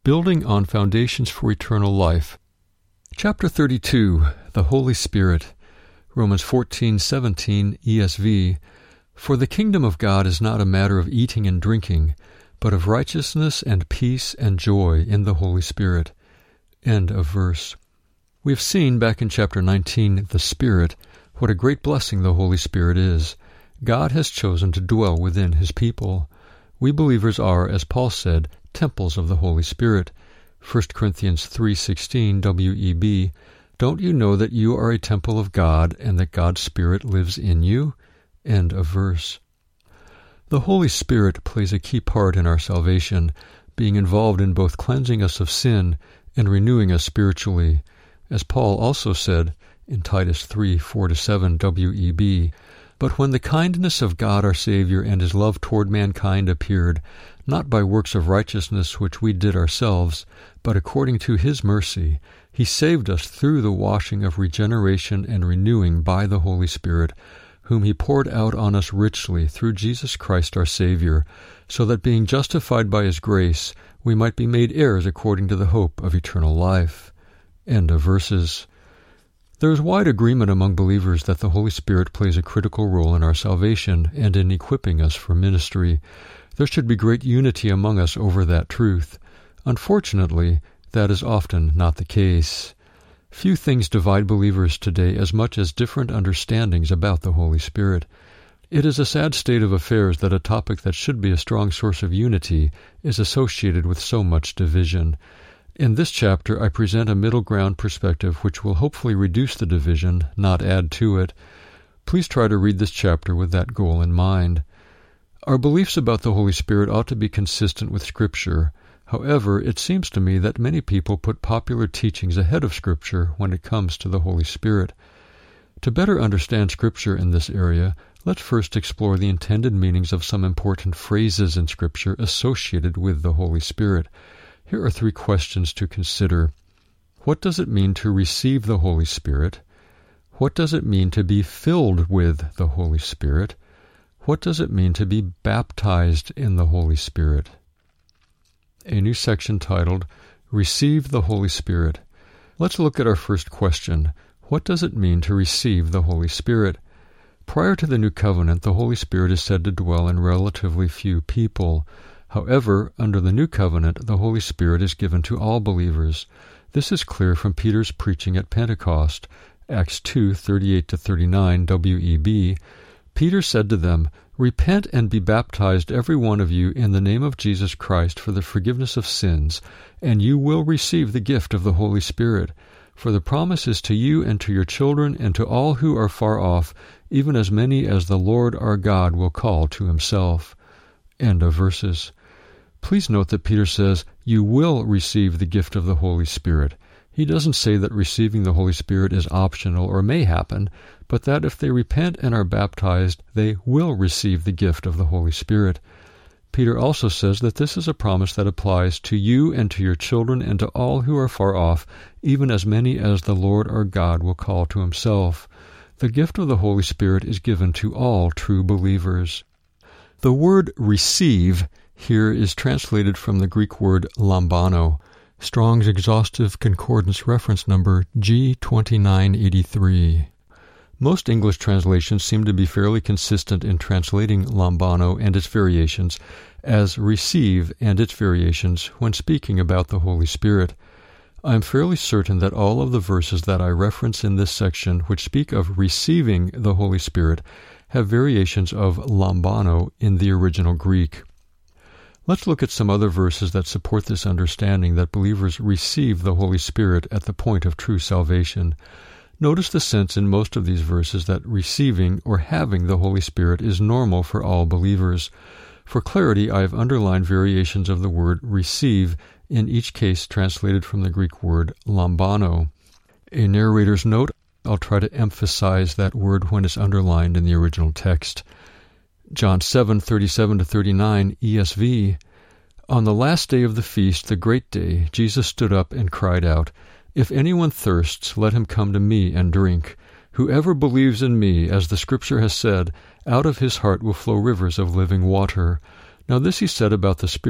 Building on Foundations for Eternal Life. Chapter 32, The Holy Spirit. Romans 14:17 ESV. For the kingdom of God is not a matter of eating and drinking, but of righteousness and peace and joy in the Holy Spirit. End of verse. We have seen back in chapter 19, the Spirit, what a great blessing the Holy Spirit is. God has chosen to dwell within His people. We believers are, as Paul said, temples of the Holy Spirit. 1 Corinthians 3:16 WEB. Don't you know that you are a temple of God and that God's Spirit lives in you? End of verse. The Holy Spirit plays a key part in our salvation, being involved in both cleansing us of sin and renewing us spiritually. As Paul also said in Titus 3:4-7 WEB, But when the kindness of God our Savior and His love toward mankind appeared, not by works of righteousness which we did ourselves, but according to His mercy, He saved us through the washing of regeneration and renewing by the Holy Spirit, whom He poured out on us richly through Jesus Christ our Savior, so that being justified by His grace, we might be made heirs according to the hope of eternal life. End of verses. There is wide agreement among believers that the Holy Spirit plays a critical role in our salvation and in equipping us for ministry. There should be great unity among us over that truth. Unfortunately, that is often not the case. Few things divide believers today as much as different understandings about the Holy Spirit. It is a sad state of affairs that a topic that should be a strong source of unity is associated with so much division. In this chapter, I present a middle ground perspective which will hopefully reduce the division, not add to it. Please try to read this chapter with that goal in mind. Our beliefs about the Holy Spirit ought to be consistent with Scripture. However, it seems to me that many people put popular teachings ahead of Scripture when it comes to the Holy Spirit. To better understand Scripture in this area, let's first explore the intended meanings of some important phrases in Scripture associated with the Holy Spirit. Here are 3 questions to consider. What does it mean to receive the Holy Spirit? What does it mean to be filled with the Holy Spirit? What does it mean to be baptized in the Holy Spirit? A new section titled, Receive the Holy Spirit. Let's look at our first question. What does it mean to receive the Holy Spirit? Prior to the New Covenant, the Holy Spirit is said to dwell in relatively few people. However, under the New Covenant, the Holy Spirit is given to all believers. This is clear from Peter's preaching at Pentecost, Acts 2:38-39 WEB. Peter said to them, Repent and be baptized every one of you in the name of Jesus Christ for the forgiveness of sins, and you will receive the gift of the Holy Spirit. For the promise is to you and to your children and to all who are far off, even as many as the Lord our God will call to Himself. End of verses. Please note that Peter says, you will receive the gift of the Holy Spirit. He doesn't say that receiving the Holy Spirit is optional or may happen, but that if they repent and are baptized, they will receive the gift of the Holy Spirit. Peter also says that this is a promise that applies to you and to your children and to all who are far off, even as many as the Lord our God will call to Himself. The gift of the Holy Spirit is given to all true believers. The word receive here is translated from the Greek word lambano, Strong's Exhaustive Concordance reference number G2983. Most English translations seem to be fairly consistent in translating lambano and its variations as receive and its variations when speaking about the Holy Spirit. I am fairly certain that all of the verses that I reference in this section which speak of receiving the Holy Spirit have variations of lambano in the original Greek. Let's look at some other verses that support this understanding that believers receive the Holy Spirit at the point of true salvation. Notice the sense in most of these verses that receiving or having the Holy Spirit is normal for all believers. For clarity, I have underlined variations of the word receive, in each case translated from the Greek word lambano. A narrator's note, I'll try to emphasize that word when it's underlined in the original text. John 7:37-39 ESV. On the last day of the feast, the great day, Jesus stood up and cried out, If anyone thirsts, let him come to me and drink. Whoever believes in me, as the Scripture has said, out of his heart will flow rivers of living water. Now this he said about the Spirit,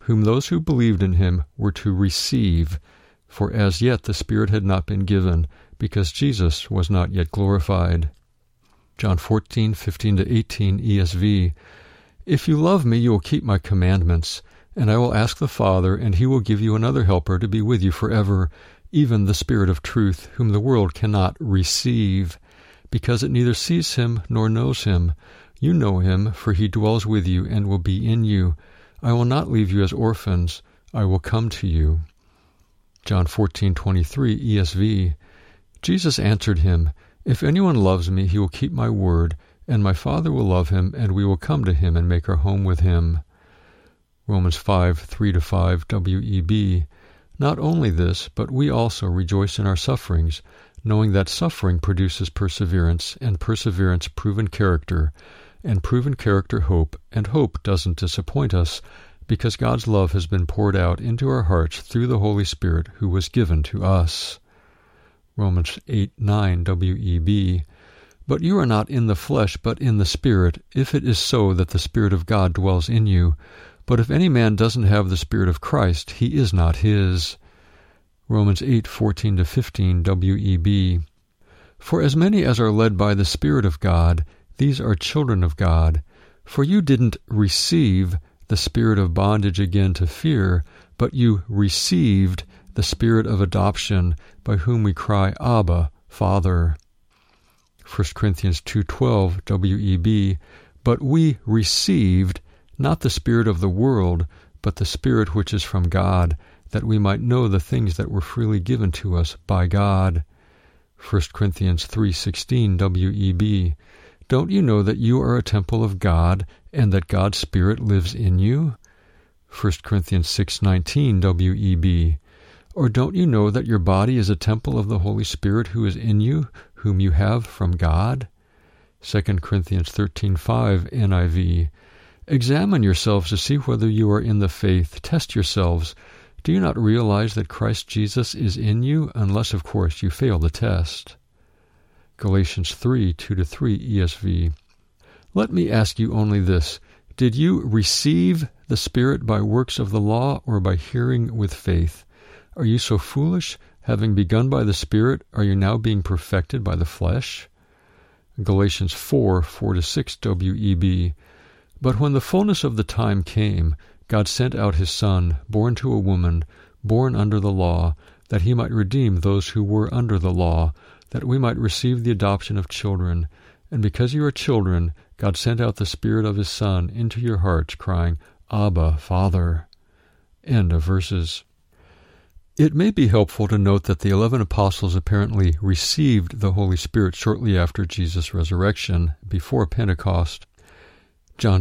whom those who believed in him were to receive, for as yet the Spirit had not been given, because Jesus was not yet glorified. John 14:15-18 ESV. If you love me, you will keep my commandments, and I will ask the Father, and he will give you another helper to be with you forever, even the Spirit of truth, whom the world cannot receive, because it neither sees him nor knows him. You know him, for he dwells with you and will be in you. I will not leave you as orphans. I will come to you. John 14:23 ESV. Jesus answered him, If anyone loves me, he will keep my word, and my Father will love him, and we will come to him and make our home with him. Romans 5:3-5 WEB. Not only this, but we also rejoice in our sufferings, knowing that suffering produces perseverance, and perseverance proven character, and proven character hope, and hope doesn't disappoint us, because God's love has been poured out into our hearts through the Holy Spirit who was given to us. Romans 8:9 WEB. But you are not in the flesh, but in the Spirit, if it is so that the Spirit of God dwells in you. But if any man doesn't have the Spirit of Christ, he is not his. Romans 8:14-15 WEB. For as many as are led by the Spirit of God, these are children of God. For you didn't receive the spirit of bondage again to fear, but you received the Spirit of adoption, by whom we cry, Abba, Father. 1 Corinthians 2:12 WEB. But we received not the spirit of the world, but the Spirit which is from God, that we might know the things that were freely given to us by God. 1 Corinthians 3:16 WEB. Don't you know that you are a temple of God, and that God's Spirit lives in you? 1 Corinthians 6:19 WEB. Or don't you know that your body is a temple of the Holy Spirit who is in you, whom you have from God? 2 Corinthians 13:5 NIV. Examine yourselves to see whether you are in the faith. Test yourselves. Do you not realize that Christ Jesus is in you, unless, of course, you fail the test? Galatians 3:2-3 ESV. Let me ask you only this. Did you receive the Spirit by works of the law, or by hearing with faith? Are you so foolish? Having begun by the Spirit, are you now being perfected by the flesh? Galatians 4:4-6 WEB. But when the fullness of the time came, God sent out his Son, born to a woman, born under the law, that he might redeem those who were under the law, that we might receive the adoption of children. And because you are children, God sent out the Spirit of his Son into your hearts, crying, Abba, Father. End of verses. It may be helpful to note that the 11 apostles apparently received the Holy Spirit shortly after Jesus' resurrection, before Pentecost. John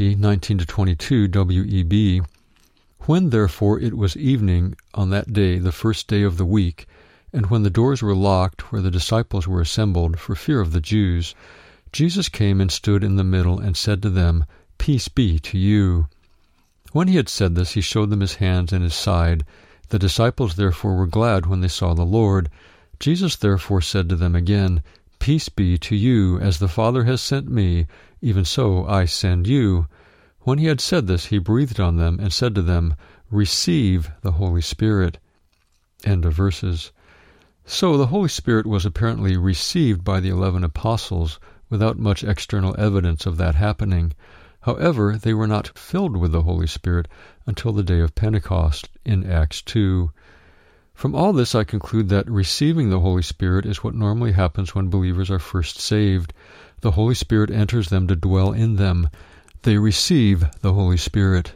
20:19-22 WEB. When therefore it was evening on that day, the first day of the week, and when the doors were locked where the disciples were assembled for fear of the Jews, Jesus came and stood in the middle and said to them, Peace be to you. When he had said this, he showed them his hands and his side. The disciples therefore were glad when they saw the Lord. Jesus therefore said to them again, Peace be to you, as the Father has sent me, even so I send you. When he had said this, he breathed on them and said to them, Receive the Holy Spirit. End of verses. So the Holy Spirit was apparently received by the 11 apostles without much external evidence of that happening. However, they were not filled with the Holy Spirit until the day of Pentecost in Acts 2. From all this I conclude that receiving the Holy Spirit is what normally happens when believers are first saved. The Holy Spirit enters them to dwell in them. They receive the Holy Spirit.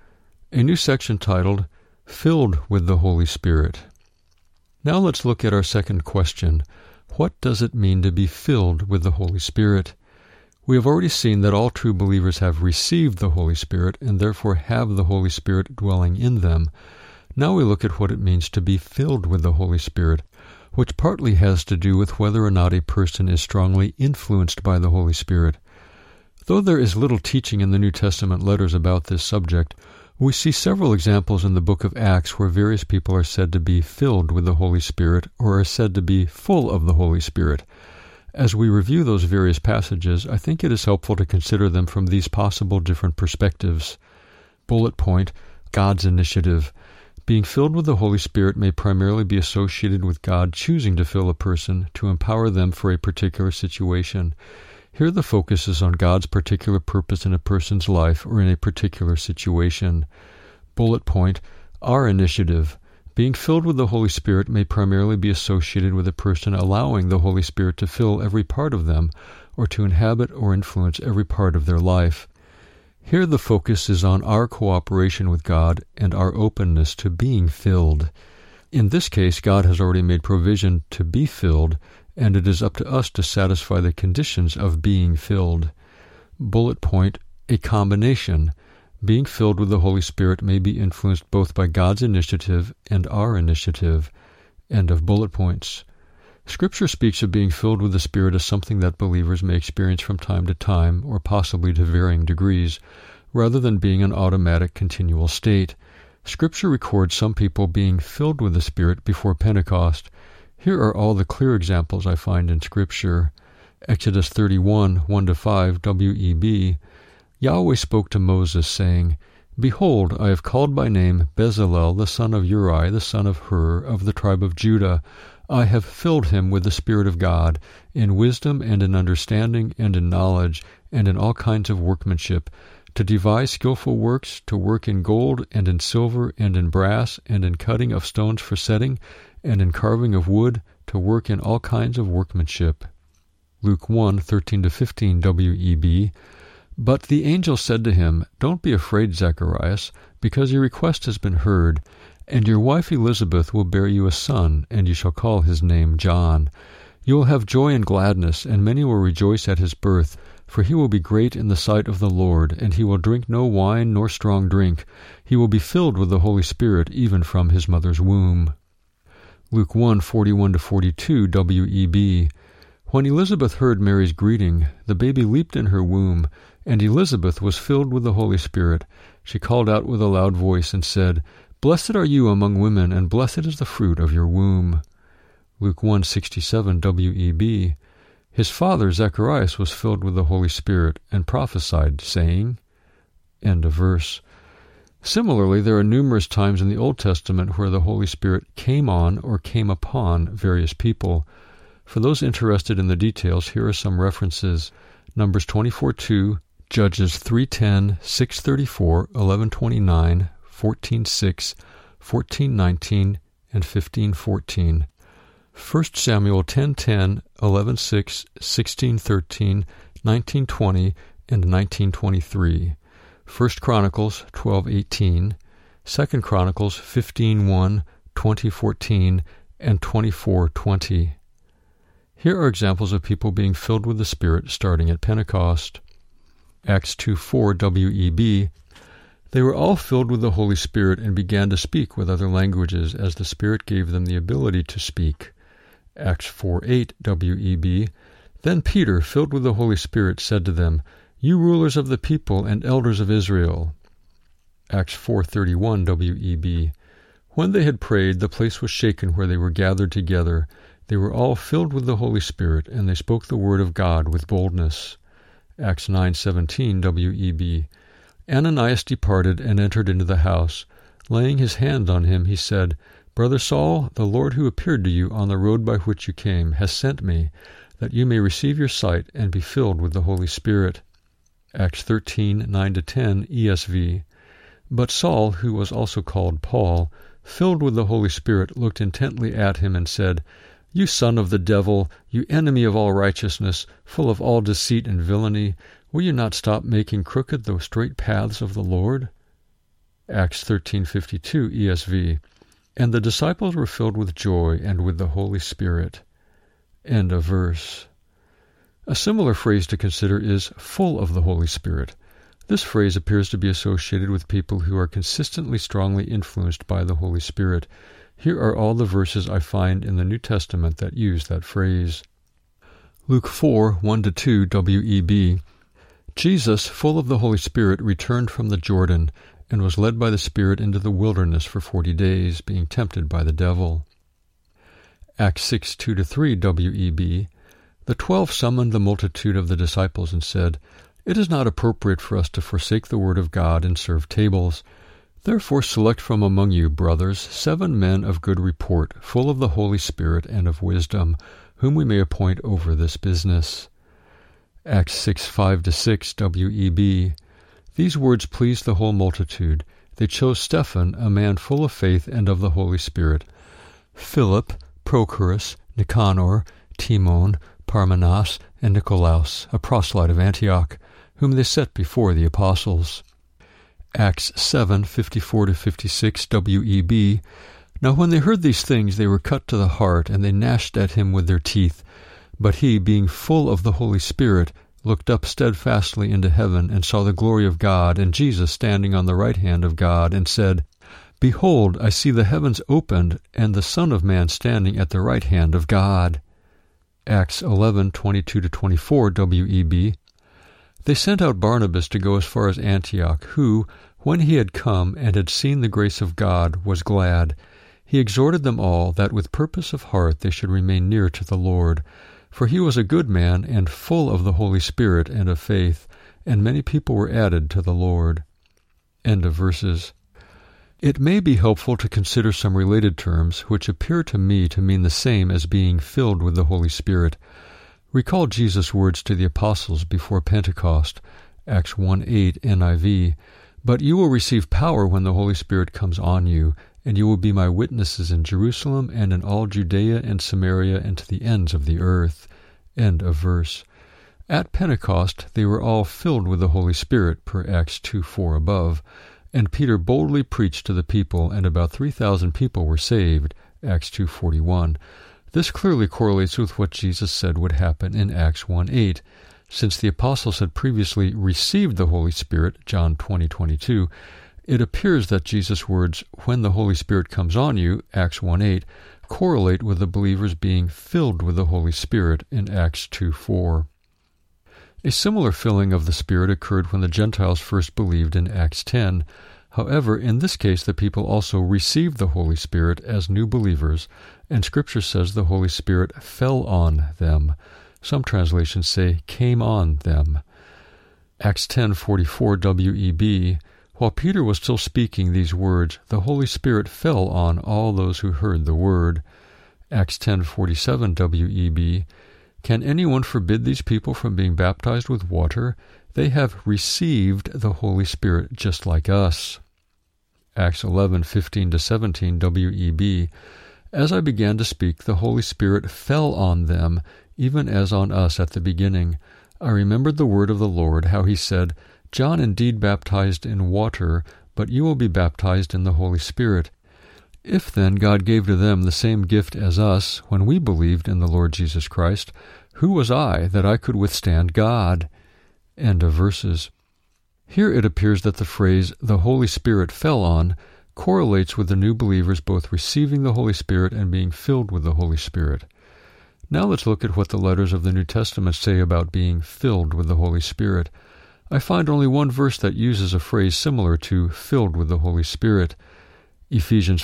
A new section titled, Filled with the Holy Spirit. Now let's look at our second question. What does it mean to be filled with the Holy Spirit? We have already seen that all true believers have received the Holy Spirit and therefore have the Holy Spirit dwelling in them. Now we look at what it means to be filled with the Holy Spirit, which partly has to do with whether or not a person is strongly influenced by the Holy Spirit. Though there is little teaching in the New Testament letters about this subject, we see several examples in the book of Acts where various people are said to be filled with the Holy Spirit or are said to be full of the Holy Spirit. As we review those various passages, I think it is helpful to consider them from these possible different perspectives. Bullet point, God's initiative. Being filled with the Holy Spirit may primarily be associated with God choosing to fill a person to empower them for a particular situation. Here the focus is on God's particular purpose in a person's life or in a particular situation. Bullet point, our initiative. Being filled with the Holy Spirit may primarily be associated with a person allowing the Holy Spirit to fill every part of them or to inhabit or influence every part of their life. Here the focus is on our cooperation with God and our openness to being filled. In this case, God has already made provision to be filled, and it is up to us to satisfy the conditions of being filled. Bullet point, a combination. Being filled with the Holy Spirit may be influenced both by God's initiative and our initiative. End of bullet points. Scripture speaks of being filled with the Spirit as something that believers may experience from time to time, or possibly to varying degrees, rather than being an automatic, continual state. Scripture records some people being filled with the Spirit before Pentecost. Here are all the clear examples I find in Scripture. Exodus 31, 1-5, W.E.B. Yahweh spoke to Moses, saying, Behold, I have called by name Bezalel the son of Uri, the son of Hur, of the tribe of Judah. I have filled him with the Spirit of God, in wisdom and in understanding and in knowledge, and in all kinds of workmanship, to devise skillful works, to work in gold and in silver and in brass, and in cutting of stones for setting, and in carving of wood, to work in all kinds of workmanship. Luke 1, 13-15, W.E.B. But the angel said to him, Don't be afraid, Zacharias, because your request has been heard, and your wife Elizabeth will bear you a son, and you shall call his name John. You will have joy and gladness, and many will rejoice at his birth, for he will be great in the sight of the Lord, and he will drink no wine nor strong drink. He will be filled with the Holy Spirit even from his mother's womb. Luke 1, 41-42, W.E.B. When Elizabeth heard Mary's greeting, the baby leaped in her womb, and Elizabeth was filled with the Holy Spirit. She called out with a loud voice and said, Blessed are you among women, and blessed is the fruit of your womb. Luke 1:67 W.E.B. His father Zacharias was filled with the Holy Spirit and prophesied, saying, End of verse. Similarly, there are numerous times in the Old Testament where the Holy Spirit came on or came upon various people. For those interested in the details, here are some references. Numbers 24:2, Judges 3:10, 6:34, 11:29, 14:6, 14:19, and 15:14. 1 Samuel 10:10, 11:6, 16:13, 19:20, and 19:23. 1 Chronicles 12:18, 2 Chronicles 15:1, 20:14, and 24:20. Here are examples of people being filled with the Spirit starting at Pentecost. Acts 2:4 W.E.B. They were all filled with the Holy Spirit and began to speak with other languages as the Spirit gave them the ability to speak. Acts 4:8 W.E.B. Then Peter, filled with the Holy Spirit, said to them, You rulers of the people and elders of Israel. Acts 4:31 W.E.B. When they had prayed, the place was shaken where they were gathered together. They were all filled with the Holy Spirit, and they spoke the word of God with boldness. Acts 9:17 W.E.B. Ananias departed and entered into the house. Laying his hand on him, he said, Brother Saul, the Lord who appeared to you on the road by which you came has sent me, that you may receive your sight and be filled with the Holy Spirit. Acts 13:9-10 ESV. But Saul, who was also called Paul, filled with the Holy Spirit, looked intently at him and said, You son of the devil, you enemy of all righteousness, full of all deceit and villainy, will you not stop making crooked the straight paths of the Lord? Acts 13:52 ESV. And the disciples were filled with joy and with the Holy Spirit. End of verse. A similar phrase to consider is full of the Holy Spirit. This phrase appears to be associated with people who are consistently strongly influenced by the Holy Spirit. Here are all the verses I find in the New Testament that use that phrase. Luke 4:1-2 W.E.B. Jesus, full of the Holy Spirit, returned from the Jordan and was led by the Spirit into the wilderness for 40 days, being tempted by the devil. Acts 6:2-3 W.E.B. The 12 summoned the multitude of the disciples and said, It is not appropriate for us to forsake the word of God and serve tables. Therefore select from among you, brothers, 7 men of good report, full of the Holy Spirit and of wisdom, whom we may appoint over this business. Acts 6:5-6 W.E.B. These words pleased the whole multitude. They chose Stephen, a man full of faith and of the Holy Spirit, Philip, Prochorus, Nicanor, Timon, Parmenas, and Nicolaus, a proselyte of Antioch, whom they set before the apostles. Acts 7:54-56 W.E.B. Now when they heard these things, they were cut to the heart, and they gnashed at him with their teeth. But he, being full of the Holy Spirit, looked up steadfastly into heaven, and saw the glory of God, and Jesus standing on the right hand of God, and said, Behold, I see the heavens opened, and the Son of Man standing at the right hand of God. Acts 11:22-24 W.E.B. They sent out Barnabas to go as far as Antioch, who, when he had come and had seen the grace of God, was glad. He exhorted them all that with purpose of heart they should remain near to the Lord. For he was a good man and full of the Holy Spirit and of faith, and many people were added to the Lord. End of verses. It may be helpful to consider some related terms which appear to me to mean the same as being filled with the Holy Spirit. Recall Jesus' words to the apostles before Pentecost, Acts 1:8 NIV, But you will receive power when the Holy Spirit comes on you, and you will be my witnesses in Jerusalem and in all Judea and Samaria and to the ends of the earth. End of verse. At Pentecost they were all filled with the Holy Spirit, per Acts 2:4 above, and Peter boldly preached to the people, and about 3,000 people were saved, Acts 2:41. This clearly correlates with what Jesus said would happen in Acts 1:8. Since the apostles had previously received the Holy Spirit, John 20:22, it appears that Jesus' words, when the Holy Spirit comes on you, Acts 1:8, correlate with the believers being filled with the Holy Spirit in Acts 2:4. A similar filling of the Spirit occurred when the Gentiles first believed in Acts 10. However, in this case the people also received the Holy Spirit as new believers, and Scripture says the Holy Spirit fell on them. Some translations say came on them. Acts 10:44 W.E.B. While Peter was still speaking these words, the Holy Spirit fell on all those who heard the word. Acts 10:47 W.E.B. Can anyone forbid these people from being baptized with water? They have received the Holy Spirit just like us. Acts 11:15-17 W.E.B. As I began to speak, the Holy Spirit fell on them, even as on us at the beginning. I remembered the word of the Lord, how he said, John indeed baptized in water, but you will be baptized in the Holy Spirit. If then God gave to them the same gift as us when we believed in the Lord Jesus Christ, who was I that I could withstand God? End of verses. Here it appears that the phrase, the Holy Spirit fell on, correlates with the new believers both receiving the Holy Spirit and being filled with the Holy Spirit. Now let's look at what the letters of the New Testament say about being filled with the Holy Spirit. I find only one verse that uses a phrase similar to filled with the Holy Spirit. Ephesians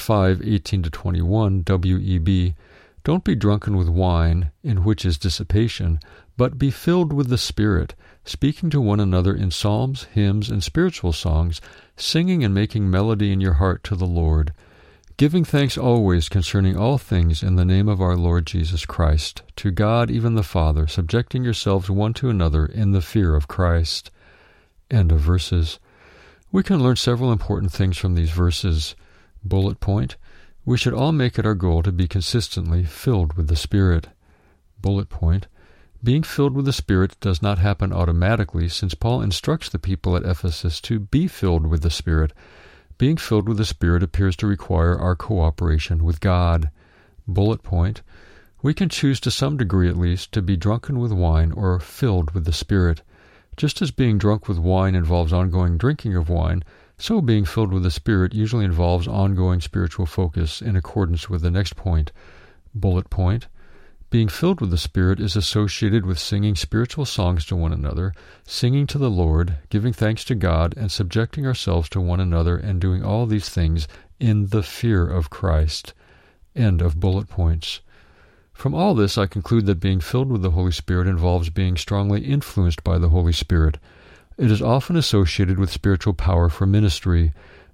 5:18-21 W.E.B. Don't be drunken with wine, in which is dissipation, but be filled with the Spirit, speaking to one another in psalms, hymns, and spiritual songs, singing and making melody in your heart to the Lord, giving thanks always concerning all things in the name of our Lord Jesus Christ, to God even the Father, subjecting yourselves one to another in the fear of Christ. End of verses. We can learn several important things from these verses. Bullet point: we should all make it our goal to be consistently filled with the Spirit. Bullet point: being filled with the Spirit does not happen automatically, since Paul instructs the people at Ephesus to be filled with the Spirit. Being filled with the Spirit appears to require our cooperation with God. Bullet point: we can choose to some degree at least to be drunken with wine or filled with the Spirit. Just as being drunk with wine involves ongoing drinking of wine, so being filled with the Spirit usually involves ongoing spiritual focus in accordance with the next point. Bullet point: being filled with the Spirit is associated with singing spiritual songs to one another, singing to the Lord, giving thanks to God, and subjecting ourselves to one another, and doing all these things in the fear of Christ. End of bullet points. From all this, I conclude that being filled with the Holy Spirit involves being strongly influenced by the Holy Spirit. It is often associated with spiritual power for ministry.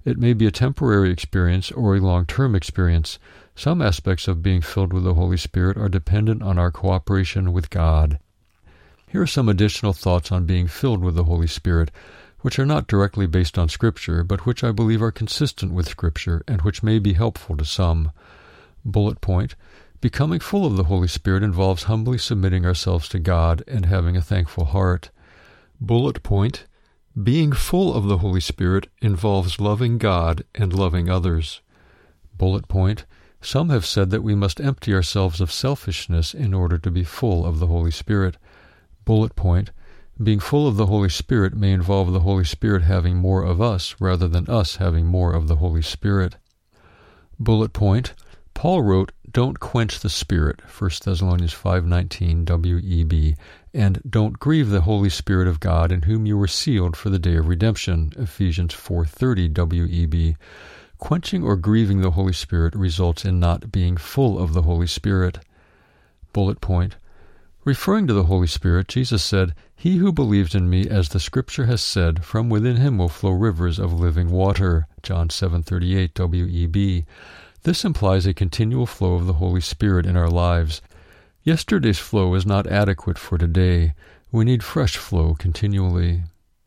It may be a temporary experience or a long-term experience. Some aspects of being filled with the Holy Spirit are dependent on our cooperation with God. Here are some additional thoughts on being filled with the Holy Spirit, which are not directly based on Scripture, but which I believe are consistent with Scripture and which may be helpful to some. Bullet point: becoming full of the Holy Spirit involves humbly submitting ourselves to God and having a thankful heart. Bullet point: being full of the Holy Spirit involves loving God and loving others. Bullet point: some have said that we must empty ourselves of selfishness in order to be full of the Holy Spirit. Bullet point: being full of the Holy Spirit may involve the Holy Spirit having more of us rather than us having more of the Holy Spirit. Bullet point: Paul wrote, "Don't quench the Spirit," 1 Thessalonians 5:19 WEB, and "Don't grieve the Holy Spirit of God, in whom you were sealed for the day of redemption," Ephesians 4:30 WEB. Quenching or grieving the Holy Spirit results in not being full of the Holy Spirit. Bullet point: referring to the Holy Spirit, Jesus said, "He who believes in me, as the Scripture has said, from within him will flow rivers of living water," John 7:38 WEB. This implies a continual flow of the Holy Spirit in our lives. Yesterday's flow is not adequate for today. We need fresh flow continually.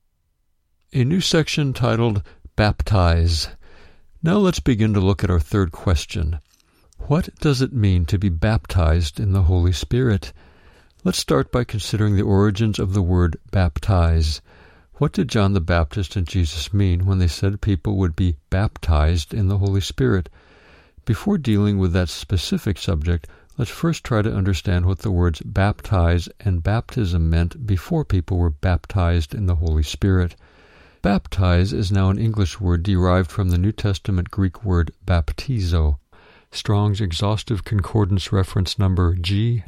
A new section titled Baptize. Now let's begin to look at our third question. What does it mean to be baptized in the Holy Spirit? Let's start by considering the origins of the word baptize. What did John the Baptist and Jesus mean when they said people would be baptized in the Holy Spirit? Before dealing with that specific subject, let's first try to understand what the words baptize and baptism meant before people were baptized in the Holy Spirit. Baptize is now an English word derived from the New Testament Greek word baptizo. Strong's Exhaustive Concordance reference number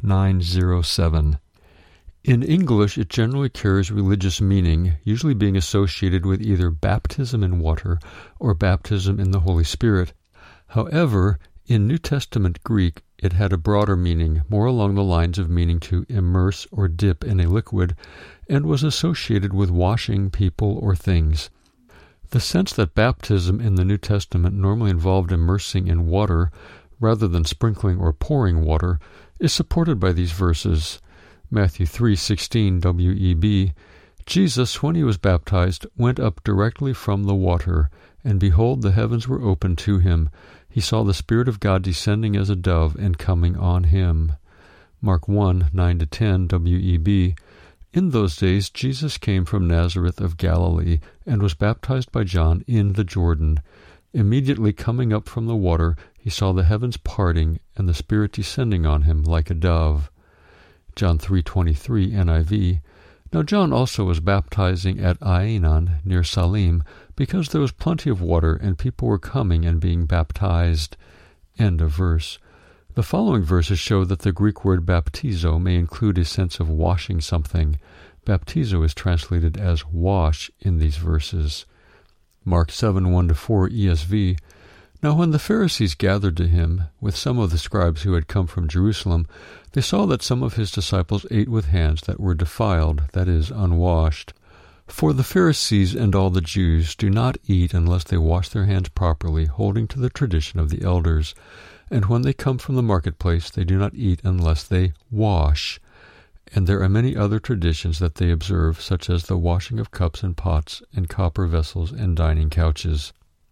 G907. In English, it generally carries religious meaning, usually being associated with either baptism in water or baptism in the Holy Spirit. However, in New Testament Greek, it had a broader meaning, more along the lines of meaning to immerse or dip in a liquid, and was associated with washing people or things. The sense that baptism in the New Testament normally involved immersing in water rather than sprinkling or pouring water is supported by these verses. Matthew 3:16 WEB, Jesus, when he was baptized, went up directly from the water, and behold, the heavens were opened to him. He saw the Spirit of God descending as a dove and coming on him. Mark 1:9-10 WEB, in those days Jesus came from Nazareth of Galilee and was baptized by John in the Jordan. Immediately coming up from the water, he saw the heavens parting and the Spirit descending on him like a dove. John 3:23 NIV, now John also was baptizing at Aenon near Salim, because there was plenty of water and people were coming and being baptized. End of verse. The following verses show that the Greek word baptizo may include a sense of washing something. Baptizo is translated as wash in these verses. Mark 7:1-4 ESV, now when the Pharisees gathered to him, with some of the scribes who had come from Jerusalem, they saw that some of his disciples ate with hands that were defiled, that is, unwashed. For the Pharisees and all the Jews do not eat unless they wash their hands properly, holding to the tradition of the elders. And when they come from the marketplace, they do not eat unless they wash. And there are many other traditions that they observe, such as the washing of cups and pots, and copper vessels, and dining couches.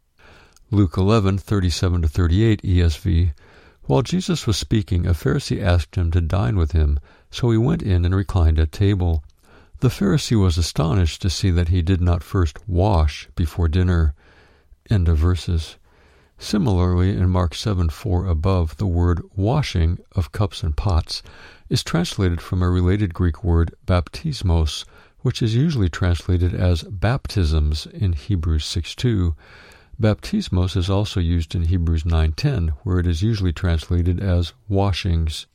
Luke 11:37-38 ESV, while Jesus was speaking, a Pharisee asked him to dine with him, so he went in and reclined at table. The Pharisee was astonished to see that he did not first wash before dinner. End of verses. Similarly, in Mark 7:4 above, the word washing of cups and pots is translated from a related Greek word baptismos, which is usually translated as baptisms in Hebrews 6:2. Baptismos is also used in Hebrews 9:10, where it is usually translated as washings.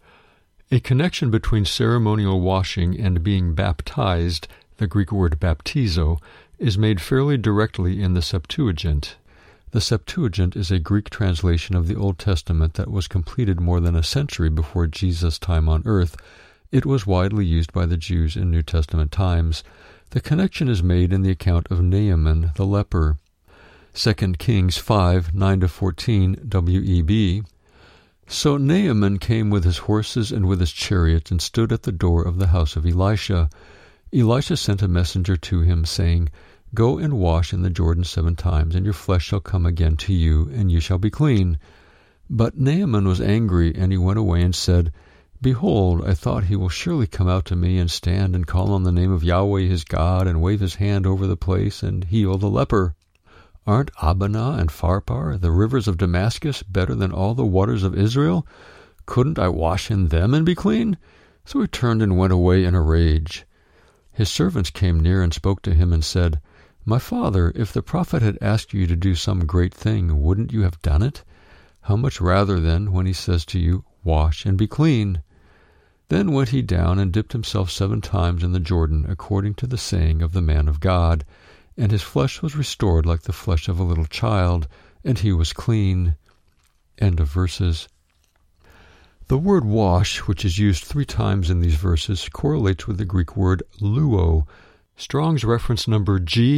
A connection between ceremonial washing and being baptized, the Greek word baptizo, is made fairly directly in the Septuagint. The Septuagint is a Greek translation of the Old Testament that was completed more than a century before Jesus' time on earth. It was widely used by the Jews in New Testament times. The connection is made in the account of Naaman the leper. 2 Kings 5, 9-14 WEB. So Naaman came with his horses and with his chariots and stood at the door of the house of Elisha. Elisha sent a messenger to him, saying, Go and wash in the Jordan 7 times, and your flesh shall come again to you, and you shall be clean. But Naaman was angry, and he went away and said, Behold, I thought he will surely come out to me and stand and call on the name of Yahweh his God, and wave his hand over the place and heal the leper. Aren't Abana and Pharpar, the rivers of Damascus, better than all the waters of Israel? Couldn't I wash in them and be clean? So he turned and went away in a rage. His servants came near and spoke to him and said, My father, if the prophet had asked you to do some great thing, wouldn't you have done it? How much rather then when he says to you, Wash and be clean? Then went he down and dipped himself 7 times in the Jordan, according to the saying of the man of God. And his flesh was restored like the flesh of a little child, and he was clean. End of verses. The word wash, which is used 3 times in these verses, correlates with the Greek word luo, Strong's reference number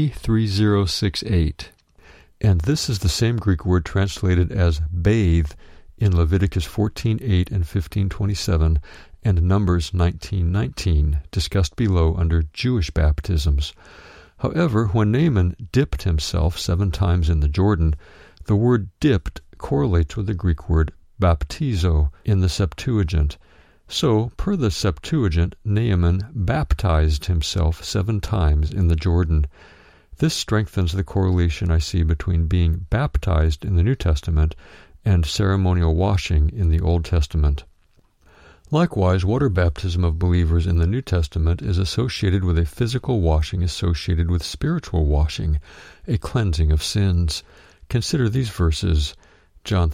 G3068. And this is the same Greek word translated as bathe in Leviticus 14:8 and 15:27 and Numbers 19:19, discussed below under Jewish baptisms. However, when Naaman dipped himself 7 times in the Jordan, the word dipped correlates with the Greek word baptizo in the Septuagint. So, per the Septuagint, Naaman baptized himself 7 times in the Jordan. This strengthens the correlation I see between being baptized in the New Testament and ceremonial washing in the Old Testament. Likewise, water baptism of believers in the New Testament is associated with a physical washing associated with spiritual washing, a cleansing of sins. Consider these verses, John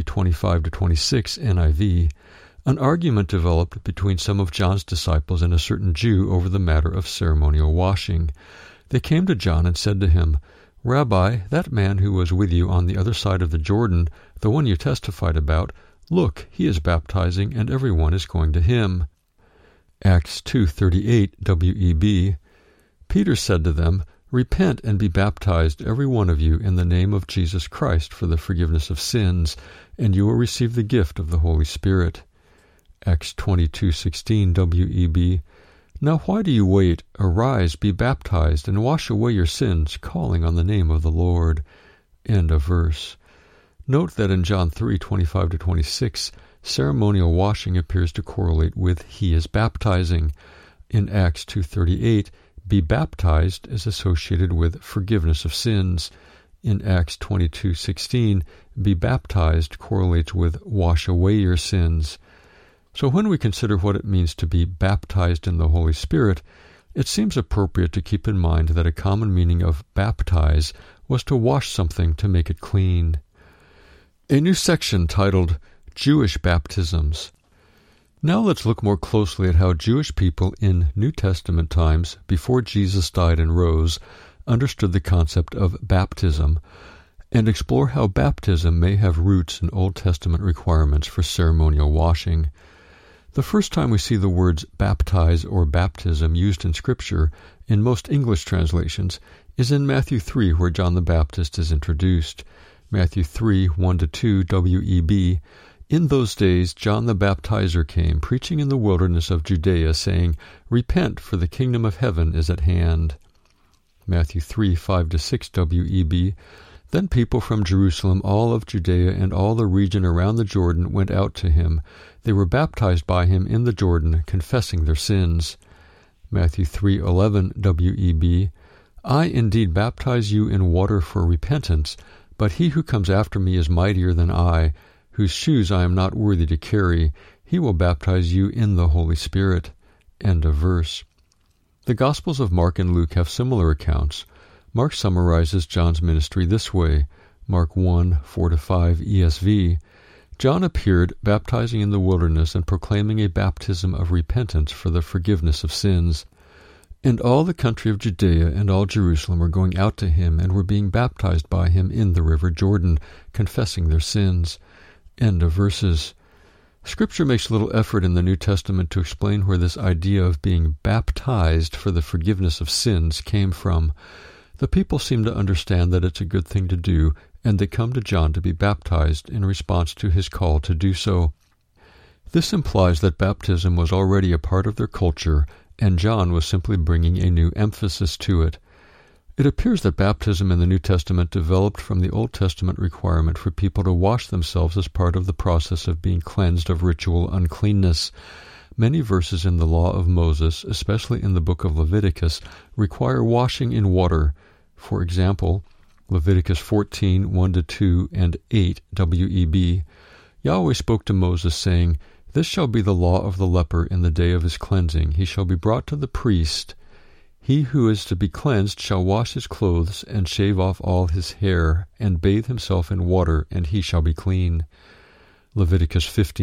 3:25-26 NIV. An argument developed between some of John's disciples and a certain Jew over the matter of ceremonial washing. They came to John and said to him, Rabbi, that man who was with you on the other side of the Jordan, the one you testified about, look, he is baptizing, and everyone is going to him. Acts 2:38 WEB. Peter said to them, Repent and be baptized, every one of you, in the name of Jesus Christ for the forgiveness of sins, and you will receive the gift of the Holy Spirit. Acts 22:16 WEB. Now why do you wait? Arise, be baptized, and wash away your sins, calling on the name of the Lord. End of verse. Note that in John 3:25-26, ceremonial washing appears to correlate with he is baptizing. In Acts 2:38, be baptized is associated with forgiveness of sins. In Acts 22:16, be baptized correlates with wash away your sins. So when we consider what it means to be baptized in the Holy Spirit, it seems appropriate to keep in mind that a common meaning of baptize was to wash something to make it clean. A new section titled Jewish Baptisms. Now let's look more closely at how Jewish people in New Testament times, before Jesus died and rose, understood the concept of baptism, and explore how baptism may have roots in Old Testament requirements for ceremonial washing. The first time we see the words baptize or baptism used in Scripture, in most English translations, is in Matthew 3, where John the Baptist is introduced. Matthew 3, 1-2 WEB. In those days John the Baptizer came, preaching in the wilderness of Judea, saying, Repent, for the kingdom of heaven is at hand. Matthew 3, 5-6 WEB. Then people from Jerusalem, all of Judea, and all the region around the Jordan went out to him. They were baptized by him in the Jordan, confessing their sins. Matthew 3:11 WEB. I indeed baptize you in water for repentance, but he who comes after me is mightier than I, whose shoes I am not worthy to carry. He will baptize you in the Holy Spirit. End of verse. The Gospels of Mark and Luke have similar accounts. Mark summarizes John's ministry this way, Mark 1, 4-5 ESV. John appeared baptizing in the wilderness and proclaiming a baptism of repentance for the forgiveness of sins. And all the country of Judea and all Jerusalem were going out to him and were being baptized by him in the river Jordan, confessing their sins. End of verses. Scripture makes little effort in the New Testament to explain where this idea of being baptized for the forgiveness of sins came from. The people seem to understand that it's a good thing to do, and they come to John to be baptized in response to his call to do so. This implies that baptism was already a part of their culture, and John was simply bringing a new emphasis to it. It appears that baptism in the New Testament developed from the Old Testament requirement for people to wash themselves as part of the process of being cleansed of ritual uncleanness. Many verses in the law of Moses, especially in the book of Leviticus, require washing in water. For example, Leviticus 14, 1-2, and 8, WEB. Yahweh spoke to Moses, saying, "This shall be the law of the leper in the day of his cleansing. He shall be brought to the priest. He who is to be cleansed shall wash his clothes, and shave off all his hair, and bathe himself in water, and he shall be clean." Leviticus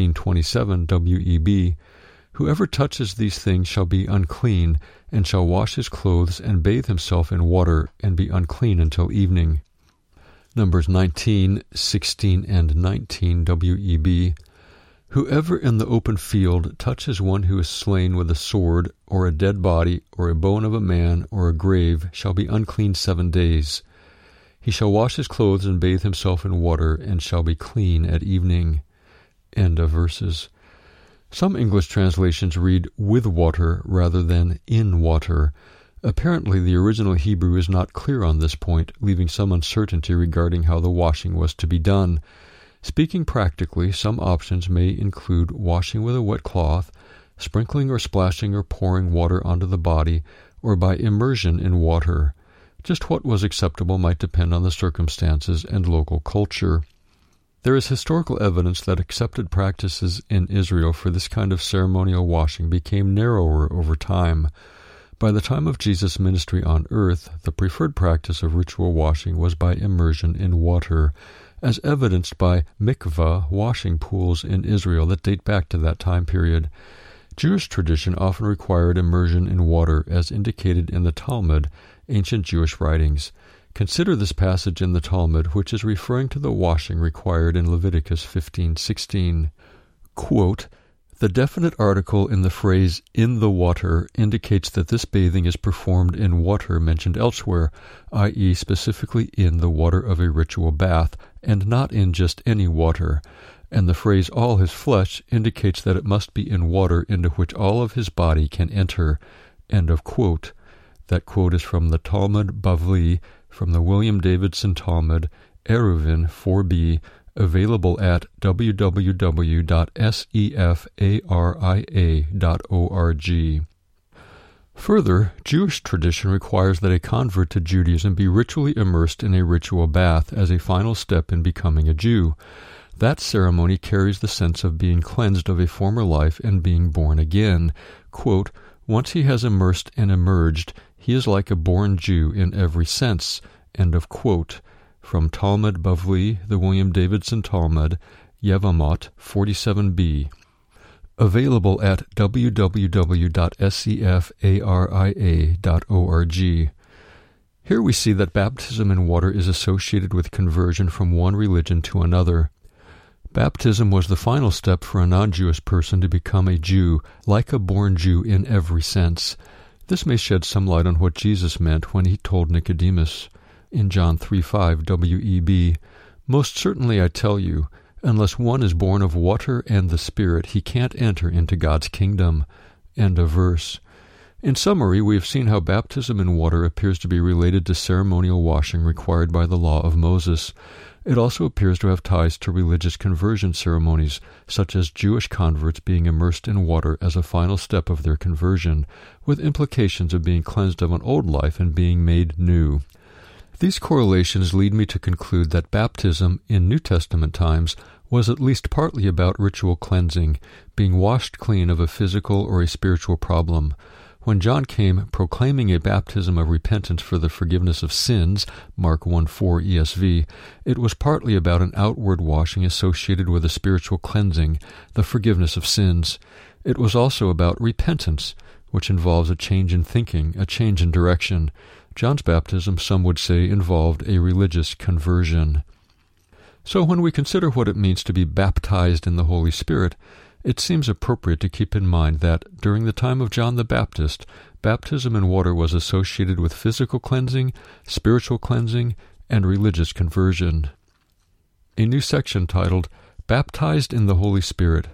15:27, WEB. "Whoever touches these things shall be unclean, and shall wash his clothes, and bathe himself in water, and be unclean until evening." Numbers 19, 16, and 19, WEB. "Whoever in the open field touches one who is slain with a sword, or a dead body, or a bone of a man, or a grave, shall be unclean 7 days. He shall wash his clothes and bathe himself in water, and shall be clean at evening." End of verses. Some English translations read "with water" rather than "in water." Apparently the original Hebrew is not clear on this point, leaving some uncertainty regarding how the washing was to be done. Speaking practically, some options may include washing with a wet cloth, sprinkling or splashing or pouring water onto the body, or by immersion in water. Just what was acceptable might depend on the circumstances and local culture. There is historical evidence that accepted practices in Israel for this kind of ceremonial washing became narrower over time. By the time of Jesus' ministry on earth, the preferred practice of ritual washing was by immersion in water, as evidenced by mikvah washing pools in Israel that date back to that time period. Jewish tradition often required immersion in water, as indicated in the Talmud, ancient Jewish writings. Consider this passage in the Talmud, which is referring to the washing required in Leviticus 15:16. Quote, "The definite article in the phrase 'in the water' indicates that this bathing is performed in water mentioned elsewhere, i.e. specifically in the water of a ritual bath, and not in just any water. And the phrase 'all his flesh' indicates that it must be in water into which all of his body can enter." End of quote. That quote is from the Talmud Bavli, from the William Davidson Talmud, Eruvin 4b, available at www.sefaria.org. Further, Jewish tradition requires that a convert to Judaism be ritually immersed in a ritual bath as a final step in becoming a Jew. That ceremony carries the sense of being cleansed of a former life and being born again. Quote, "Once he has immersed and emerged, he is like a born Jew in every sense." End of quote. From Talmud Bavli, the William Davidson Talmud, Yevamot 47b. Available at www.sefaria.org. Here we see that baptism in water is associated with conversion from one religion to another. Baptism was the final step for a non-Jewish person to become a Jew, like a born Jew in every sense. This may shed some light on what Jesus meant when he told Nicodemus in John 3:5 WEB, "Most certainly I tell you, unless one is born of water and the Spirit, he can't enter into God's kingdom." End of verse. In summary, we have seen how baptism in water appears to be related to ceremonial washing required by the law of Moses. It also appears to have ties to religious conversion ceremonies, such as Jewish converts being immersed in water as a final step of their conversion, with implications of being cleansed of an old life and being made new. These correlations lead me to conclude that baptism in New Testament times was at least partly about ritual cleansing, being washed clean of a physical or a spiritual problem. When John came proclaiming a baptism of repentance for the forgiveness of sins, Mark 1:4 ESV, it was partly about an outward washing associated with a spiritual cleansing, the forgiveness of sins. It was also about repentance, which involves a change in thinking, a change in direction. John's baptism, some would say, involved a religious conversion. So when we consider what it means to be baptized in the Holy Spirit, it seems appropriate to keep in mind that, during the time of John the Baptist, baptism in water was associated with physical cleansing, spiritual cleansing, and religious conversion. A new section titled, Baptized in the Holy Spirit.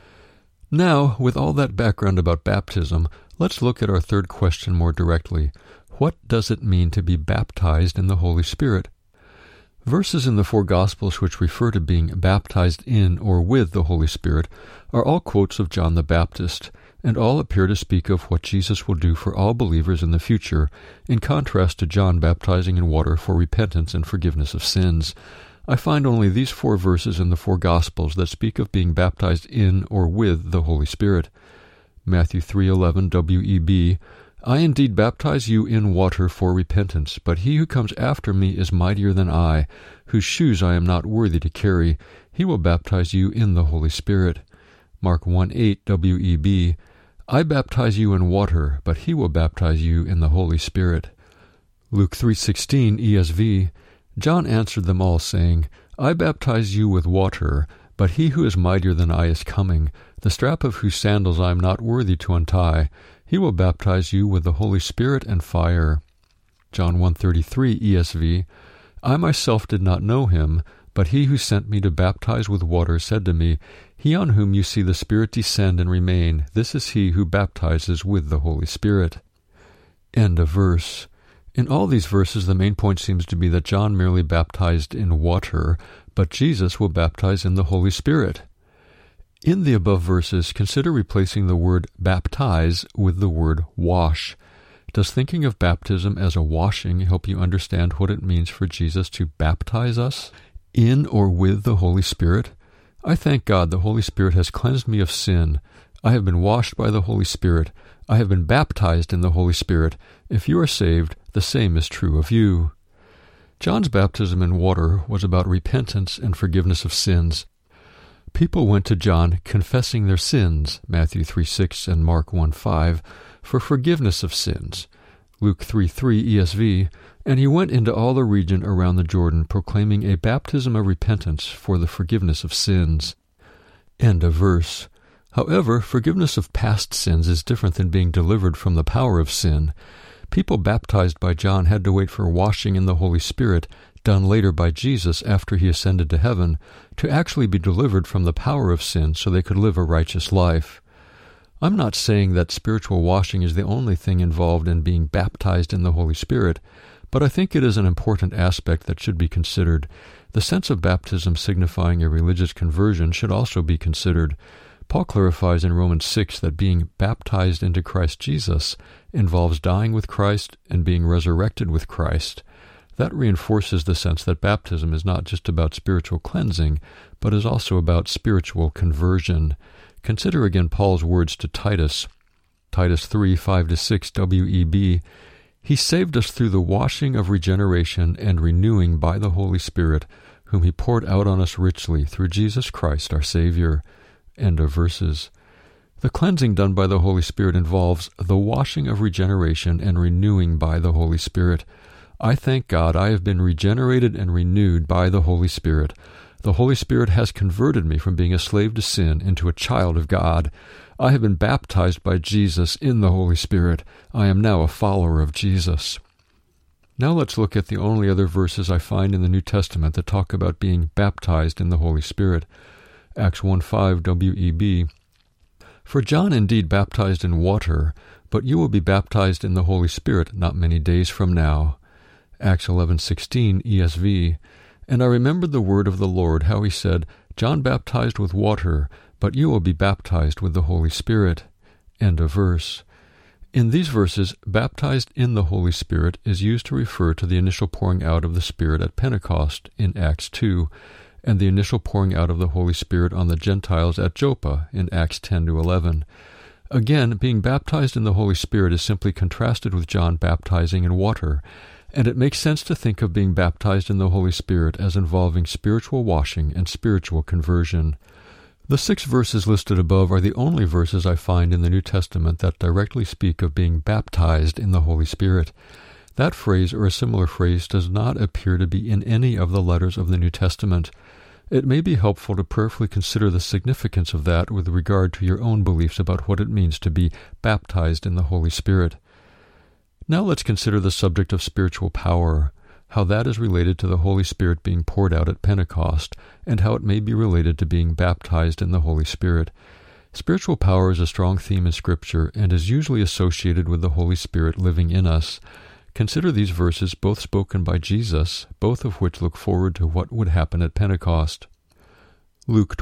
Now, with all that background about baptism, let's look at our third question more directly. What does it mean to be baptized in the Holy Spirit? Verses in the four Gospels which refer to being baptized in or with the Holy Spirit are all quotes of John the Baptist, and all appear to speak of what Jesus will do for all believers in the future, in contrast to John baptizing in water for repentance and forgiveness of sins. I find only these four verses in the four Gospels that speak of being baptized in or with the Holy Spirit. Matthew 3:11 W.E.B. I indeed baptize you in water for repentance, but he who comes after me is mightier than I, whose shoes I am not worthy to carry. He will baptize you in the Holy Spirit. Mark 1:8 W.E.B. I baptize you in water, but he will baptize you in the Holy Spirit. Luke 3:16 ESV. John answered them all, saying, I baptize you with water, but he who is mightier than I is coming, the strap of whose sandals I am not worthy to untie. He will baptize you with the Holy Spirit and fire. John 1:33 ESV. I myself did not know him, but he who sent me to baptize with water said to me, He on whom you see the Spirit descend and remain, this is he who baptizes with the Holy Spirit. End of verse. In all these verses, the main point seems to be that John merely baptized in water, but Jesus will baptize in the Holy Spirit. In the above verses, consider replacing the word baptize with the word wash. Does thinking of baptism as a washing help you understand what it means for Jesus to baptize us in or with the Holy Spirit? I thank God the Holy Spirit has cleansed me of sin. I have been washed by the Holy Spirit. I have been baptized in the Holy Spirit. If you are saved, the same is true of you. John's baptism in water was about repentance and forgiveness of sins. People went to John confessing their sins, Matthew 3:6 and Mark 1:5, for forgiveness of sins, Luke 3:3 ESV, and he went into all the region around the Jordan proclaiming a baptism of repentance for the forgiveness of sins. End of verse. However, forgiveness of past sins is different than being delivered from the power of sin. People baptized by John had to wait for washing in the Holy Spirit, done later by Jesus after he ascended to heaven, to actually be delivered from the power of sin so they could live a righteous life. I'm not saying that spiritual washing is the only thing involved in being baptized in the Holy Spirit, but I think it is an important aspect that should be considered. The sense of baptism signifying a religious conversion should also be considered. Paul clarifies in Romans 6 that being baptized into Christ Jesus involves dying with Christ and being resurrected with Christ. That reinforces the sense that baptism is not just about spiritual cleansing, but is also about spiritual conversion. Consider again Paul's words to Titus. Titus 3:5-6 WEB. He saved us through the washing of regeneration and renewing by the Holy Spirit, whom he poured out on us richly through Jesus Christ our Savior. End of verses. The cleansing done by the Holy Spirit involves the washing of regeneration and renewing by the Holy Spirit. I thank God I have been regenerated and renewed by the Holy Spirit. The Holy Spirit has converted me from being a slave to sin into a child of God. I have been baptized by Jesus in the Holy Spirit. I am now a follower of Jesus. Now let's look at the only other verses I find in the New Testament that talk about being baptized in the Holy Spirit. Acts 1:5 WEB. For John indeed baptized in water, but you will be baptized in the Holy Spirit not many days from now. Acts 11:16 ESV. And I remembered the word of the Lord, how he said, John baptized with water, but you will be baptized with the Holy Spirit. End of verse. In these verses, baptized in the Holy Spirit is used to refer to the initial pouring out of the Spirit at Pentecost in Acts 2, and the initial pouring out of the Holy Spirit on the Gentiles at Joppa in Acts 10-11. Again, being baptized in the Holy Spirit is simply contrasted with John baptizing in water, and it makes sense to think of being baptized in the Holy Spirit as involving spiritual washing and spiritual conversion. The 6 verses listed above are the only verses I find in the New Testament that directly speak of being baptized in the Holy Spirit. That phrase or a similar phrase does not appear to be in any of the letters of the New Testament. It may be helpful to prayerfully consider the significance of that with regard to your own beliefs about what it means to be baptized in the Holy Spirit. Now let's consider the subject of spiritual power, how that is related to the Holy Spirit being poured out at Pentecost, and how it may be related to being baptized in the Holy Spirit. Spiritual power is a strong theme in Scripture and is usually associated with the Holy Spirit living in us. Consider these verses, both spoken by Jesus, both of which look forward to what would happen at Pentecost. Luke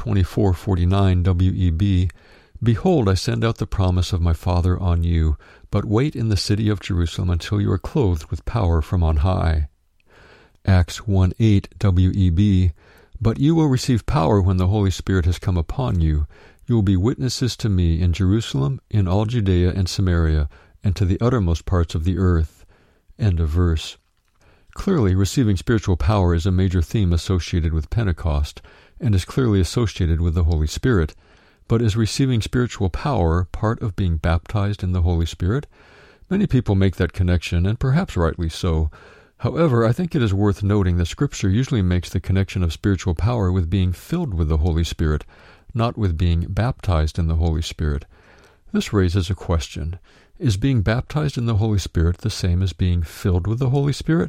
24:49 WEB, "Behold, I send out the promise of my Father on you, but wait in the city of Jerusalem until you are clothed with power from on high." Acts 1:8 WEB, "But you will receive power when the Holy Spirit has come upon you. You will be witnesses to me in Jerusalem, in all Judea and Samaria, and to the uttermost parts of the earth." End of verse. Clearly, receiving spiritual power is a major theme associated with Pentecost, and is clearly associated with the Holy Spirit. But is receiving spiritual power part of being baptized in the Holy Spirit? Many people make that connection, and perhaps rightly so. However, I think it is worth noting that Scripture usually makes the connection of spiritual power with being filled with the Holy Spirit, not with being baptized in the Holy Spirit. This raises a question. Is being baptized in the Holy Spirit the same as being filled with the Holy Spirit?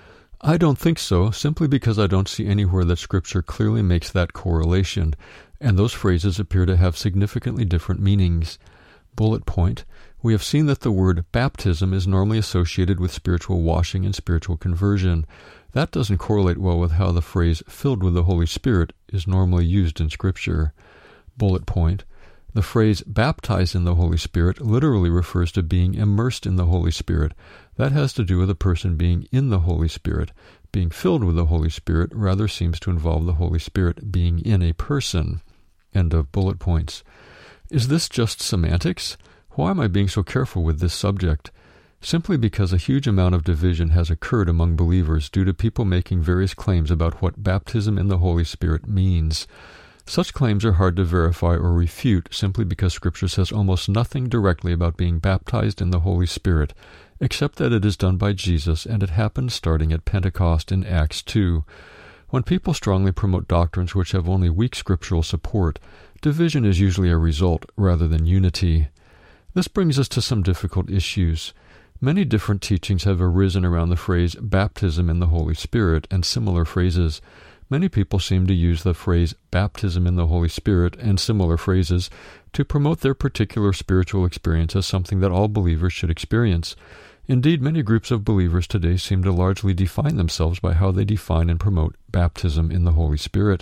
I don't think so, simply because I don't see anywhere that Scripture clearly makes that correlation, and those phrases appear to have significantly different meanings. Bullet point: we have seen that the word baptism is normally associated with spiritual washing and spiritual conversion. That doesn't correlate well with how the phrase filled with the Holy Spirit is normally used in Scripture. Bullet point: the phrase baptized in the Holy Spirit literally refers to being immersed in the Holy Spirit. That has to do with a person being in the Holy Spirit. Being filled with the Holy Spirit rather seems to involve the Holy Spirit being in a person. End of bullet points. Is this just semantics? Why am I being so careful with this subject? Simply because a huge amount of division has occurred among believers due to people making various claims about what baptism in the Holy Spirit means. Such claims are hard to verify or refute simply because Scripture says almost nothing directly about being baptized in the Holy Spirit, except that it is done by Jesus, and it happened starting at Pentecost in Acts 2. When people strongly promote doctrines which have only weak scriptural support, division is usually a result rather than unity. This brings us to some difficult issues. Many different teachings have arisen around the phrase baptism in the Holy Spirit and similar phrases. Many people seem to use the phrase baptism in the Holy Spirit and similar phrases to promote their particular spiritual experience as something that all believers should experience. Indeed, many groups of believers today seem to largely define themselves by how they define and promote baptism in the Holy Spirit.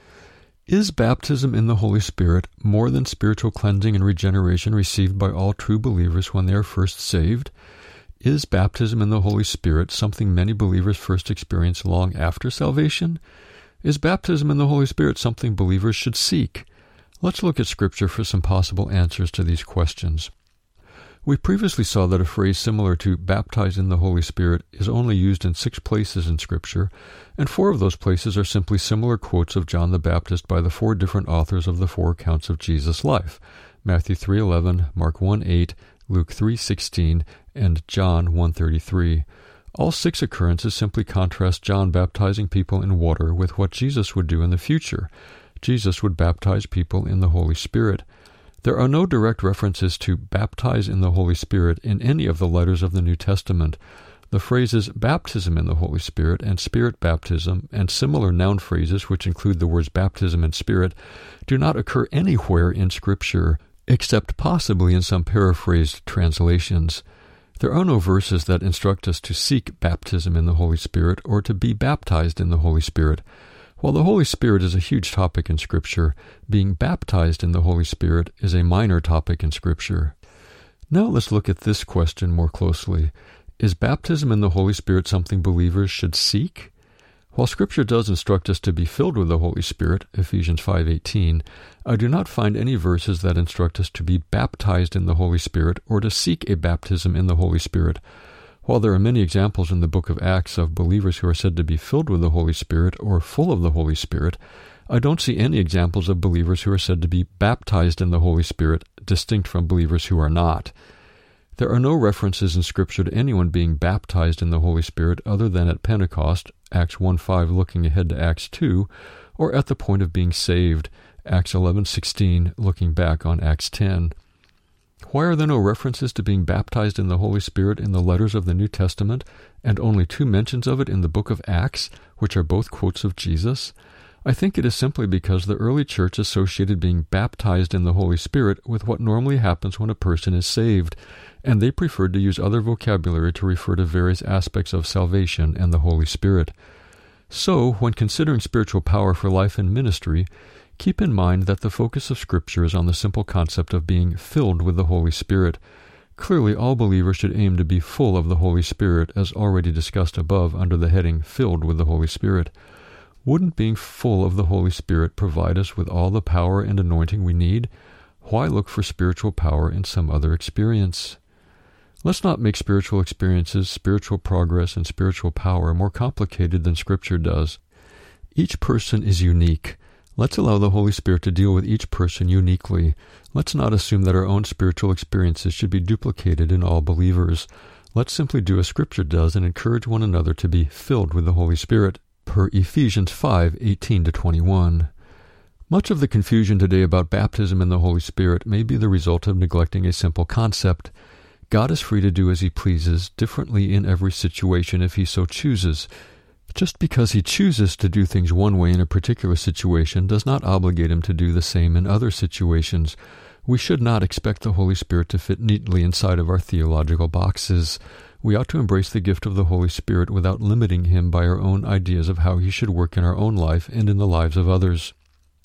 Is baptism in the Holy Spirit more than spiritual cleansing and regeneration received by all true believers when they are first saved? Is baptism in the Holy Spirit something many believers first experience long after salvation? Is baptism in the Holy Spirit something believers should seek? Let's look at Scripture for some possible answers to these questions. We previously saw that a phrase similar to baptized in the Holy Spirit is only used in 6 places in Scripture, and 4 of those places are simply similar quotes of John the Baptist by the 4 different authors of the 4 accounts of Jesus' life: Matthew 3:11, Mark 1:8, Luke 3:16, and John 1:33. All 6 occurrences simply contrast John baptizing people in water with what Jesus would do in the future. Jesus would baptize people in the Holy Spirit. There are no direct references to baptize in the Holy Spirit in any of the letters of the New Testament. The phrases baptism in the Holy Spirit and Spirit baptism and similar noun phrases which include the words baptism and Spirit do not occur anywhere in Scripture, except possibly in some paraphrased translations. There are no verses that instruct us to seek baptism in the Holy Spirit or to be baptized in the Holy Spirit. While the Holy Spirit is a huge topic in Scripture, being baptized in the Holy Spirit is a minor topic in Scripture. Now let's look at this question more closely. Is baptism in the Holy Spirit something believers should seek? While Scripture does instruct us to be filled with the Holy Spirit, Ephesians 5:18, I do not find any verses that instruct us to be baptized in the Holy Spirit or to seek a baptism in the Holy Spirit. While there are many examples in the book of Acts of believers who are said to be filled with the Holy Spirit or full of the Holy Spirit, I don't see any examples of believers who are said to be baptized in the Holy Spirit, distinct from believers who are not. There are no references in Scripture to anyone being baptized in the Holy Spirit other than at Pentecost, Acts 1:5 looking ahead to Acts 2, or at the point of being saved, Acts 11:16, looking back on Acts 10. Why are there no references to being baptized in the Holy Spirit in the letters of the New Testament, and only 2 mentions of it in the book of Acts, which are both quotes of Jesus? I think it is simply because the early church associated being baptized in the Holy Spirit with what normally happens when a person is saved, and they preferred to use other vocabulary to refer to various aspects of salvation and the Holy Spirit. So, when considering spiritual power for life and ministry, keep in mind that the focus of Scripture is on the simple concept of being filled with the Holy Spirit. Clearly, all believers should aim to be full of the Holy Spirit, as already discussed above under the heading Filled with the Holy Spirit. Wouldn't being full of the Holy Spirit provide us with all the power and anointing we need? Why look for spiritual power in some other experience? Let's not make spiritual experiences, spiritual progress, and spiritual power more complicated than Scripture does. Each person is unique. Let's allow the Holy Spirit to deal with each person uniquely. Let's not assume that our own spiritual experiences should be duplicated in all believers. Let's simply do as Scripture does and encourage one another to be filled with the Holy Spirit, per Ephesians 5:18-21. Much of the confusion today about baptism in the Holy Spirit may be the result of neglecting a simple concept. God is free to do as He pleases, differently in every situation if He so chooses. Just because He chooses to do things one way in a particular situation does not obligate Him to do the same in other situations. We should not expect the Holy Spirit to fit neatly inside of our theological boxes. We ought to embrace the gift of the Holy Spirit without limiting Him by our own ideas of how He should work in our own life and in the lives of others.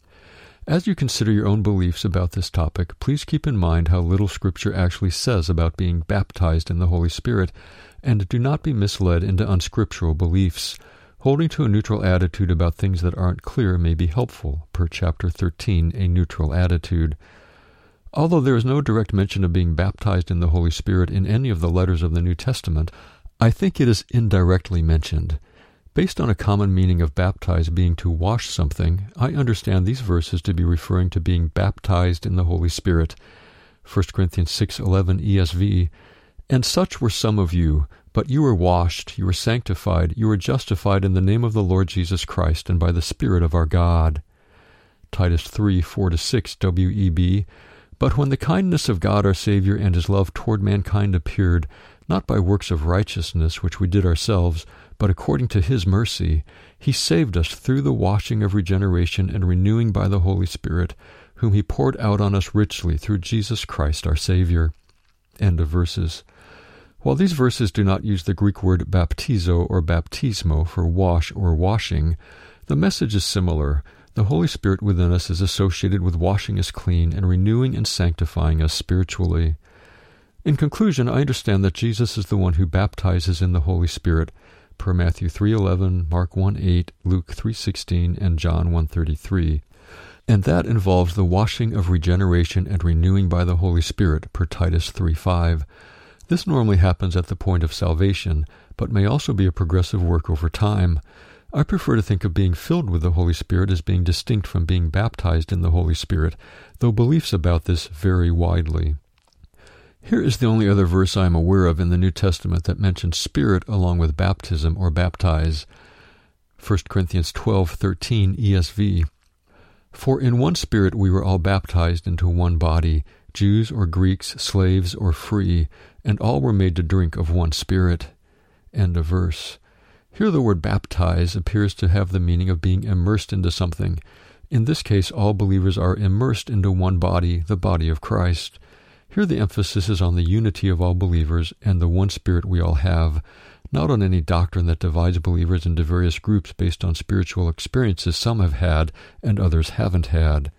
As you consider your own beliefs about this topic, please keep in mind how little Scripture actually says about being baptized in the Holy Spirit, and do not be misled into unscriptural beliefs. Holding to a neutral attitude about things that aren't clear may be helpful, per chapter 13, A Neutral Attitude. Although there is no direct mention of being baptized in the Holy Spirit in any of the letters of the New Testament, I think it is indirectly mentioned. Based on a common meaning of baptize being to wash something, I understand these verses to be referring to being baptized in the Holy Spirit. 1 Corinthians 6:11 ESV, "And such were some of you, but you were washed, you were sanctified, you were justified in the name of the Lord Jesus Christ and by the Spirit of our God." Titus 3:4-6 WEB, "But when the kindness of God our Savior and His love toward mankind appeared, not by works of righteousness which we did ourselves, but according to His mercy, He saved us through the washing of regeneration and renewing by the Holy Spirit, whom He poured out on us richly through Jesus Christ our Savior." End of verses. While these verses do not use the Greek word baptizo or baptismo for wash or washing, the message is similar. The Holy Spirit within us is associated with washing us clean and renewing and sanctifying us spiritually. In conclusion, I understand that Jesus is the one who baptizes in the Holy Spirit, per Matthew 3:11, Mark 1:8, Luke 3:16, and John 1:33. And that involves the washing of regeneration and renewing by the Holy Spirit, per Titus 3:5. This normally happens at the point of salvation, but may also be a progressive work over time. I prefer to think of being filled with the Holy Spirit as being distinct from being baptized in the Holy Spirit, though beliefs about this vary widely. Here is the only other verse I am aware of in the New Testament that mentions Spirit along with baptism or baptize. 1 Corinthians 12:13 ESV. "For in one Spirit we were all baptized into one body, Jews or Greeks, slaves or free, and all were made to drink of one Spirit." End of verse. Here the word baptize appears to have the meaning of being immersed into something. In this case, all believers are immersed into one body, the body of Christ. Here the emphasis is on the unity of all believers and the one Spirit we all have, not on any doctrine that divides believers into various groups based on spiritual experiences some have had and others haven't had.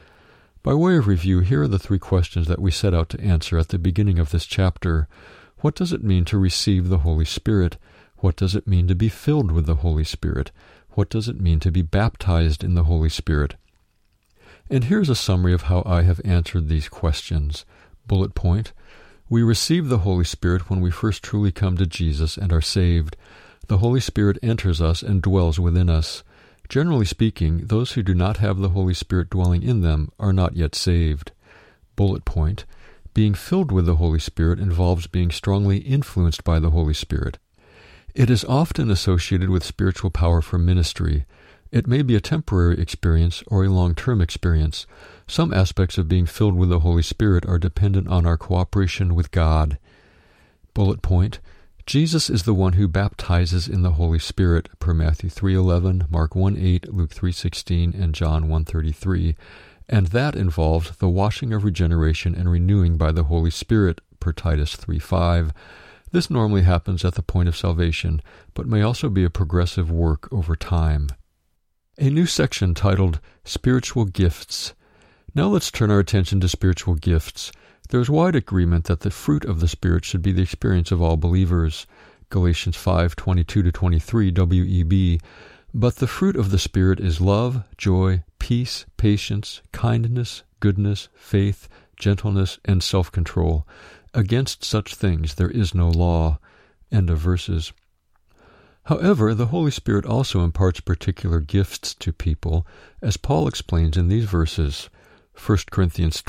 By way of review, here are the 3 questions that we set out to answer at the beginning of this chapter. What does it mean to receive the Holy Spirit? What does it mean to be filled with the Holy Spirit? What does it mean to be baptized in the Holy Spirit? And here's a summary of how I have answered these questions. Bullet point: we receive the Holy Spirit when we first truly come to Jesus and are saved. The Holy Spirit enters us and dwells within us. Generally speaking, those who do not have the Holy Spirit dwelling in them are not yet saved. Bullet point: being filled with the Holy Spirit involves being strongly influenced by the Holy Spirit. It is often associated with spiritual power for ministry. It may be a temporary experience or a long-term experience. Some aspects of being filled with the Holy Spirit are dependent on our cooperation with God. Bullet point: Jesus is the one who baptizes in the Holy Spirit, per Matthew 3:11, Mark 1:8, Luke 3:16, and John 1:33, and that involves the washing of regeneration and renewing by the Holy Spirit, per Titus 3:5. This normally happens at the point of salvation, but may also be a progressive work over time. A new section titled Spiritual Gifts. Now let's turn our attention to spiritual gifts. There is wide agreement that the fruit of the Spirit should be the experience of all believers. Galatians 5:22-23 WEB. But the fruit of the Spirit is love, joy, peace, patience, kindness, goodness, faith, gentleness, and self-control. Against such things there is no law. End of verses. However, the Holy Spirit also imparts particular gifts to people, as Paul explains in these verses. 1 Corinthians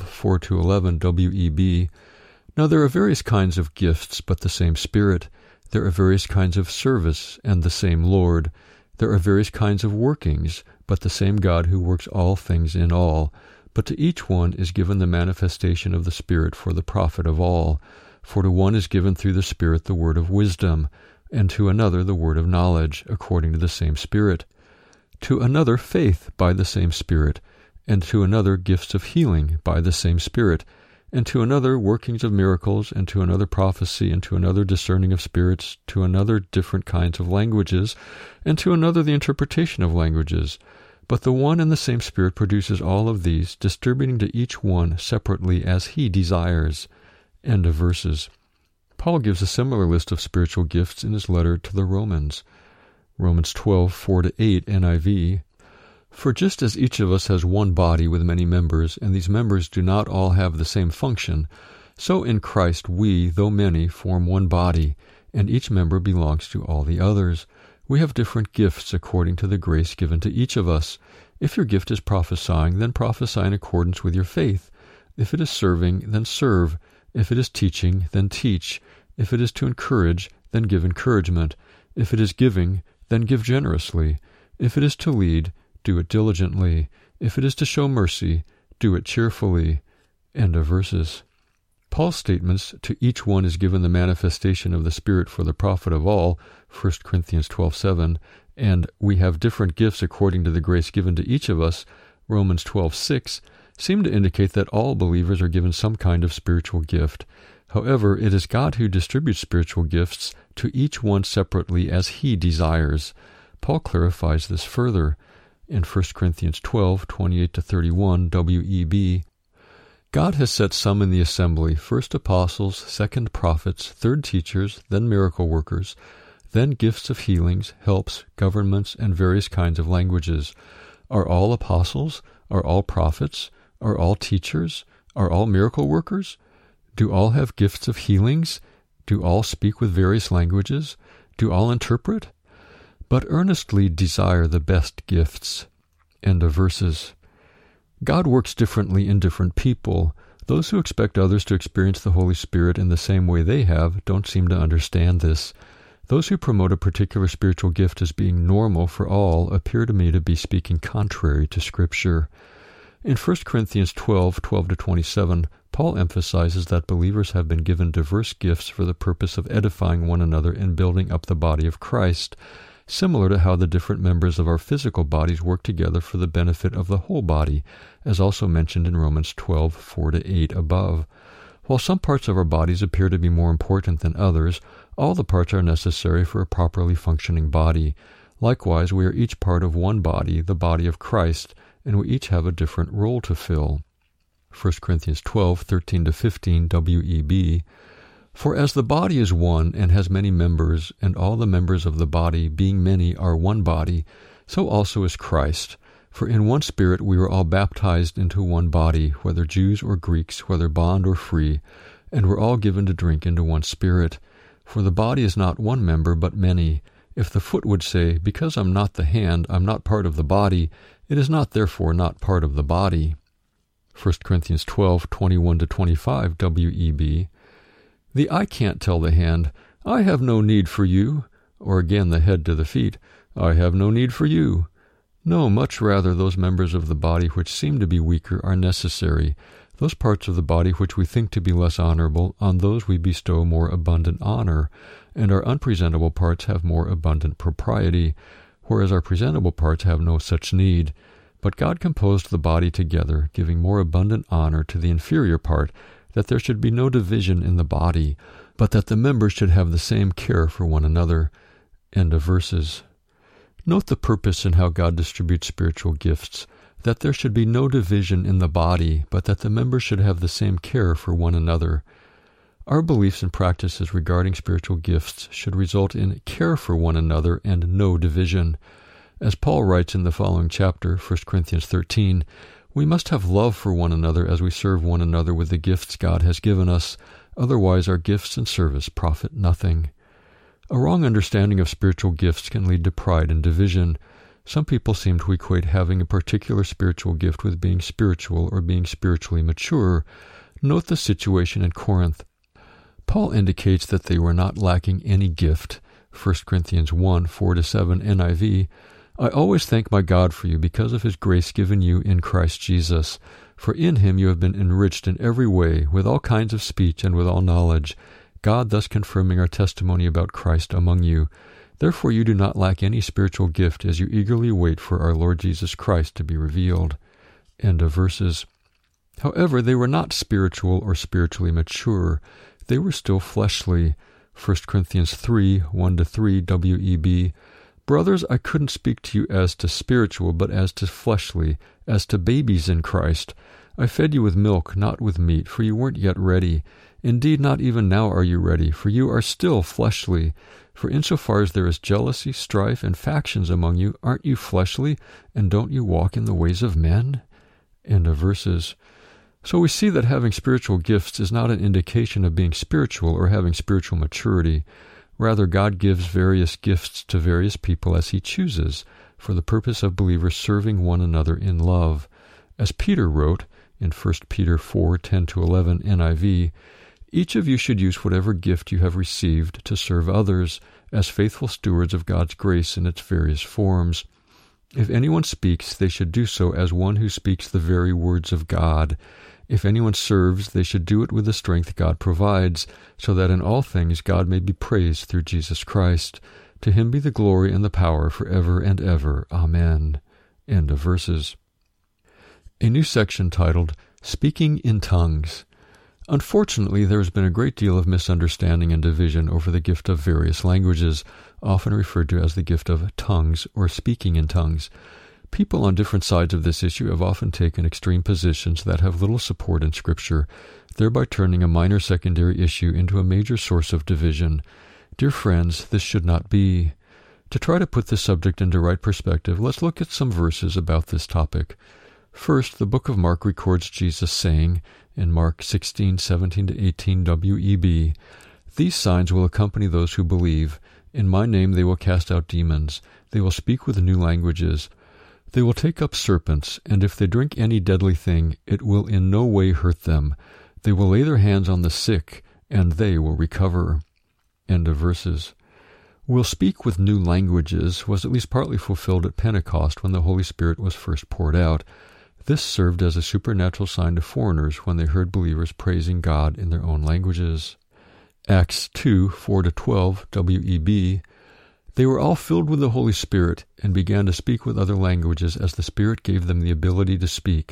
12:4-11 WEB. Now there are various kinds of gifts, but the same Spirit. There are various kinds of service, and the same Lord. There are various kinds of workings, but the same God who works all things in all. But to each one is given the manifestation of the Spirit for the profit of all. For to one is given through the Spirit the word of wisdom, and to another the word of knowledge, according to the same Spirit. To another faith by the same Spirit, and to another gifts of healing by the same Spirit, and to another workings of miracles, and to another prophecy, and to another discerning of spirits, to another different kinds of languages, and to another the interpretation of languages. But the one and the same Spirit produces all of these, distributing to each one separately as He desires. End of verses. Paul gives a similar list of spiritual gifts in his letter to the Romans. Romans 12:4-8 NIV. For just as each of us has one body with many members, and these members do not all have the same function, so in Christ we, though many, form one body, and each member belongs to all the others. We have different gifts according to the grace given to each of us. If your gift is prophesying, then prophesy in accordance with your faith. If it is serving, then serve. If it is teaching, then teach. If it is to encourage, then give encouragement. If it is giving, then give generously. If it is to lead, do it diligently. If it is to show mercy, do it cheerfully. End of verses. Paul's statements, to each one is given the manifestation of the Spirit for the profit of all, 1 Corinthians 12:7, and we have different gifts according to the grace given to each of us, Romans 12:6, seem to indicate that all believers are given some kind of spiritual gift. However, it is God who distributes spiritual gifts to each one separately as He desires. Paul clarifies this further in 1 Corinthians 12:28-31 WEB. God has set some in the assembly, first apostles, second prophets, third teachers, then miracle workers, then gifts of healings, helps, governments, and various kinds of languages. Are all apostles? Are all prophets? Are all teachers? Are all miracle workers? Do all have gifts of healings? Do all speak with various languages? Do all interpret? But earnestly desire the best gifts. End of verses. God works differently in different people. Those who expect others to experience the Holy Spirit in the same way they have don't seem to understand this. Those who promote a particular spiritual gift as being normal for all appear to me to be speaking contrary to Scripture. In 1 Corinthians 12:12-27, Paul emphasizes that believers have been given diverse gifts for the purpose of edifying one another and building up the body of Christ, similar to how the different members of our physical bodies work together for the benefit of the whole body, as also mentioned in Romans 12:4-8 above. While some parts of our bodies appear to be more important than others, all the parts are necessary for a properly functioning body. Likewise, we are each part of one body, the body of Christ, and we each have a different role to fill. 1 Corinthians 12:13-15 WEB. For as the body is one and has many members, and all the members of the body, being many, are one body, so also is Christ. For in one Spirit we were all baptized into one body, whether Jews or Greeks, whether bond or free, and were all given to drink into one Spirit. For the body is not one member, but many. If the foot would say, because I'm not the hand, I'm not part of the body, it is not therefore not part of the body. 1 Corinthians 12:21-25 WEB. The eye can't tell the hand, I have no need for you, or again the head to the feet, I have no need for you. No, much rather those members of the body which seem to be weaker are necessary. Those parts of the body which we think to be less honorable, on those we bestow more abundant honor, and our unpresentable parts have more abundant propriety, whereas our presentable parts have no such need. But God composed the body together, giving more abundant honor to the inferior part, that there should be no division in the body, but that the members should have the same care for one another. End of verses. Note the purpose in how God distributes spiritual gifts, that there should be no division in the body, but that the members should have the same care for one another. Our beliefs and practices regarding spiritual gifts should result in care for one another and no division. As Paul writes in the following chapter, 1 Corinthians 13, we must have love for one another as we serve one another with the gifts God has given us, otherwise our gifts and service profit nothing. A wrong understanding of spiritual gifts can lead to pride and division. Some people seem to equate having a particular spiritual gift with being spiritual or being spiritually mature. Note the situation in Corinth. Paul indicates that they were not lacking any gift. 1 Corinthians 1, 4-7 NIV, I always thank my God for you because of his grace given you in Christ Jesus. For in him you have been enriched in every way, with all kinds of speech and with all knowledge, God thus confirming our testimony about Christ among you. Therefore you do not lack any spiritual gift as you eagerly wait for our Lord Jesus Christ to be revealed. End of verses. However, they were not spiritual or spiritually mature. They were still fleshly. 1 Corinthians 3, 1-3 WEB. Brothers, I couldn't speak to you as to spiritual, but as to fleshly, as to babies in Christ. I fed you with milk, not with meat, for you weren't yet ready. Indeed, not even now are you ready, for you are still fleshly. For insofar as there is jealousy, strife, and factions among you, aren't you fleshly, and don't you walk in the ways of men? End of verses. So we see that having spiritual gifts is not an indication of being spiritual or having spiritual maturity. Rather, God gives various gifts to various people as he chooses, for the purpose of believers serving one another in love. As Peter wrote in 1 Peter 4, 10-11 NIV, each of you should use whatever gift you have received to serve others as faithful stewards of God's grace in its various forms. If anyone speaks, they should do so as one who speaks the very words of God. If anyone serves, they should do it with the strength God provides, so that in all things God may be praised through Jesus Christ. To him be the glory and the power forever and ever. Amen. End of verses. A new section titled, Speaking in Tongues. Unfortunately, there has been a great deal of misunderstanding and division over the gift of various languages, often referred to as the gift of tongues or speaking in tongues. People on different sides of this issue have often taken extreme positions that have little support in Scripture, thereby turning a minor secondary issue into a major source of division. Dear friends, this should not be. To try to put this subject into right perspective, let's look at some verses about this topic. First, the book of Mark records Jesus saying, in Mark 16, 17-18 WEB, These signs will accompany those who believe. In my name they will cast out demons. They will speak with new languages. They will take up serpents, and if they drink any deadly thing, it will in no way hurt them. They will lay their hands on the sick, and they will recover. End of verses. Will speak with new languages was at least partly fulfilled at Pentecost when the Holy Spirit was first poured out. This served as a supernatural sign to foreigners when they heard believers praising God in their own languages. Acts 2, 4-12 WEB. They were all filled with the Holy Spirit and began to speak with other languages as the Spirit gave them the ability to speak.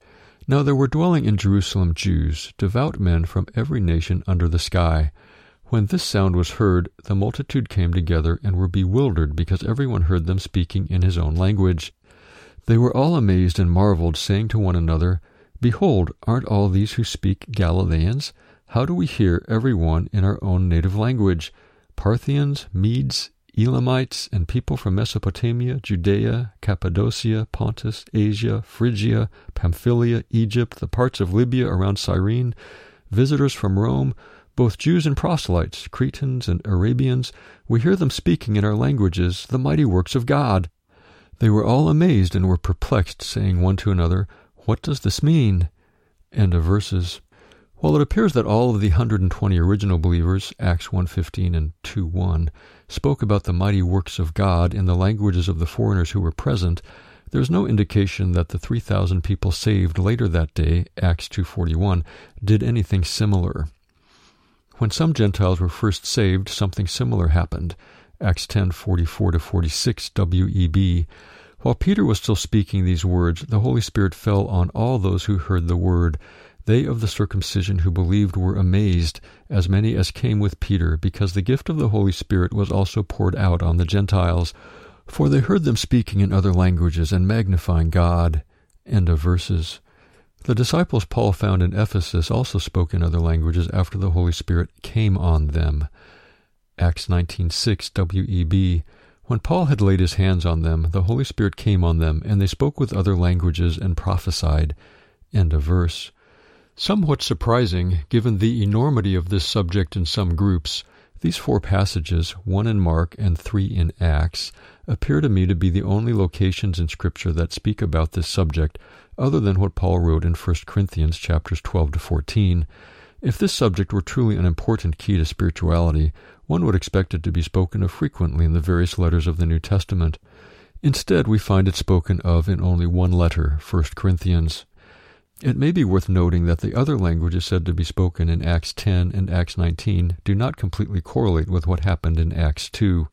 Now there were dwelling in Jerusalem Jews, devout men from every nation under the sky. When this sound was heard, the multitude came together and were bewildered because everyone heard them speaking in his own language. They were all amazed and marveled, saying to one another, Behold, aren't all these who speak Galileans? How do we hear every one in our own native language? Parthians, Medes, Elamites, and people from Mesopotamia, Judea, Cappadocia, Pontus, Asia, Phrygia, Pamphylia, Egypt, the parts of Libya around Cyrene, visitors from Rome, both Jews and proselytes, Cretans and Arabians, we hear them speaking in our languages the mighty works of God. They were all amazed and were perplexed, saying one to another, What does this mean? End of verses. While it appears that all of the 120 original believers, Acts 1:15 and 2:1, spoke about the mighty works of God in the languages of the foreigners who were present, There is no indication that the 3,000 people saved later that day, Acts 2:41, did anything similar. When some Gentiles were first saved, something similar happened, Acts 10:44-46 WEB. While Peter was still speaking these words, the Holy Spirit fell on all those who heard the word. They of the circumcision who believed were amazed, as many as came with Peter, because the gift of the Holy Spirit was also poured out on the Gentiles. For they heard them speaking in other languages and magnifying God. End of verses. The disciples Paul found in Ephesus also spoke in other languages after the Holy Spirit came on them. Acts 19:6 WEB. When Paul had laid his hands on them, the Holy Spirit came on them, and they spoke with other languages and prophesied. End of verse. Somewhat surprising, given the enormity of this subject in some groups, these 4 passages, 1 in Mark and 3 in Acts, appear to me to be the only locations in Scripture that speak about this subject, other than what Paul wrote in 1 Corinthians chapters 12-14. If this subject were truly an important key to spirituality, one would expect it to be spoken of frequently in the various letters of the New Testament. Instead, we find it spoken of in only one letter, 1 Corinthians. It may be worth noting that the other languages said to be spoken in Acts 10 and Acts 19 do not completely correlate with what happened in Acts 2.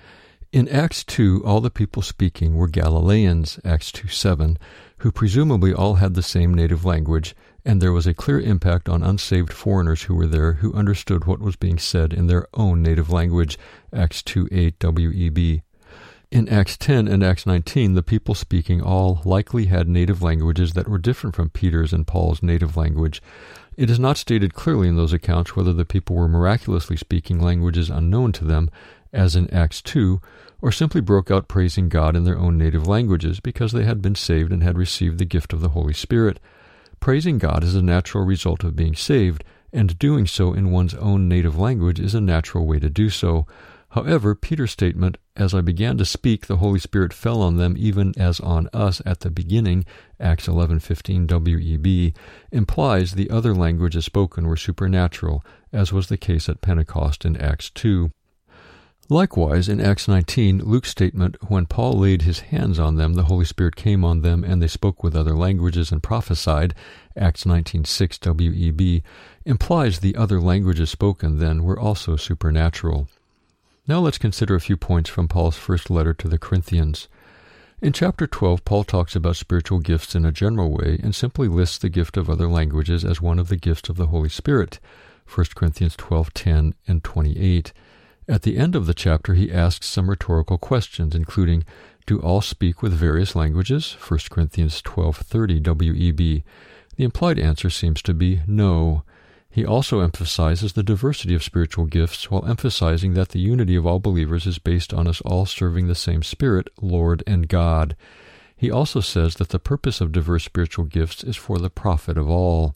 In Acts 2, all the people speaking were Galileans, Acts 2:7, who presumably all had the same native language, and there was a clear impact on unsaved foreigners who were there who understood what was being said in their own native language, Acts 2:8 WEB. In Acts 10 and Acts 19, the people speaking all likely had native languages that were different from Peter's and Paul's native language. It is not stated clearly in those accounts whether the people were miraculously speaking languages unknown to them, as in Acts 2, or simply broke out praising God in their own native languages because they had been saved and had received the gift of the Holy Spirit. Praising God is a natural result of being saved, and doing so in one's own native language is a natural way to do so. However, Peter's statement, "As I began to speak, the Holy Spirit fell on them even as on us at the beginning," Acts 11:15 WEB, implies the other languages spoken were supernatural, as was the case at Pentecost in Acts 2. Likewise, in Acts 19, Luke's statement, "When Paul laid his hands on them, the Holy Spirit came on them, and they spoke with other languages and prophesied," Acts 19:6 WEB, implies the other languages spoken then were also supernatural. Now let's consider a few points from Paul's first letter to the Corinthians. In chapter 12, Paul talks about spiritual gifts in a general way and simply lists the gift of other languages as one of the gifts of the Holy Spirit, 1 Corinthians 12:10 and 28. At the end of the chapter, he asks some rhetorical questions, including, "Do all speak with various languages?" 1 Corinthians 12:30 WEB. The implied answer seems to be no. He also emphasizes the diversity of spiritual gifts while emphasizing that the unity of all believers is based on us all serving the same Spirit, Lord and God. He also says that the purpose of diverse spiritual gifts is for the profit of all.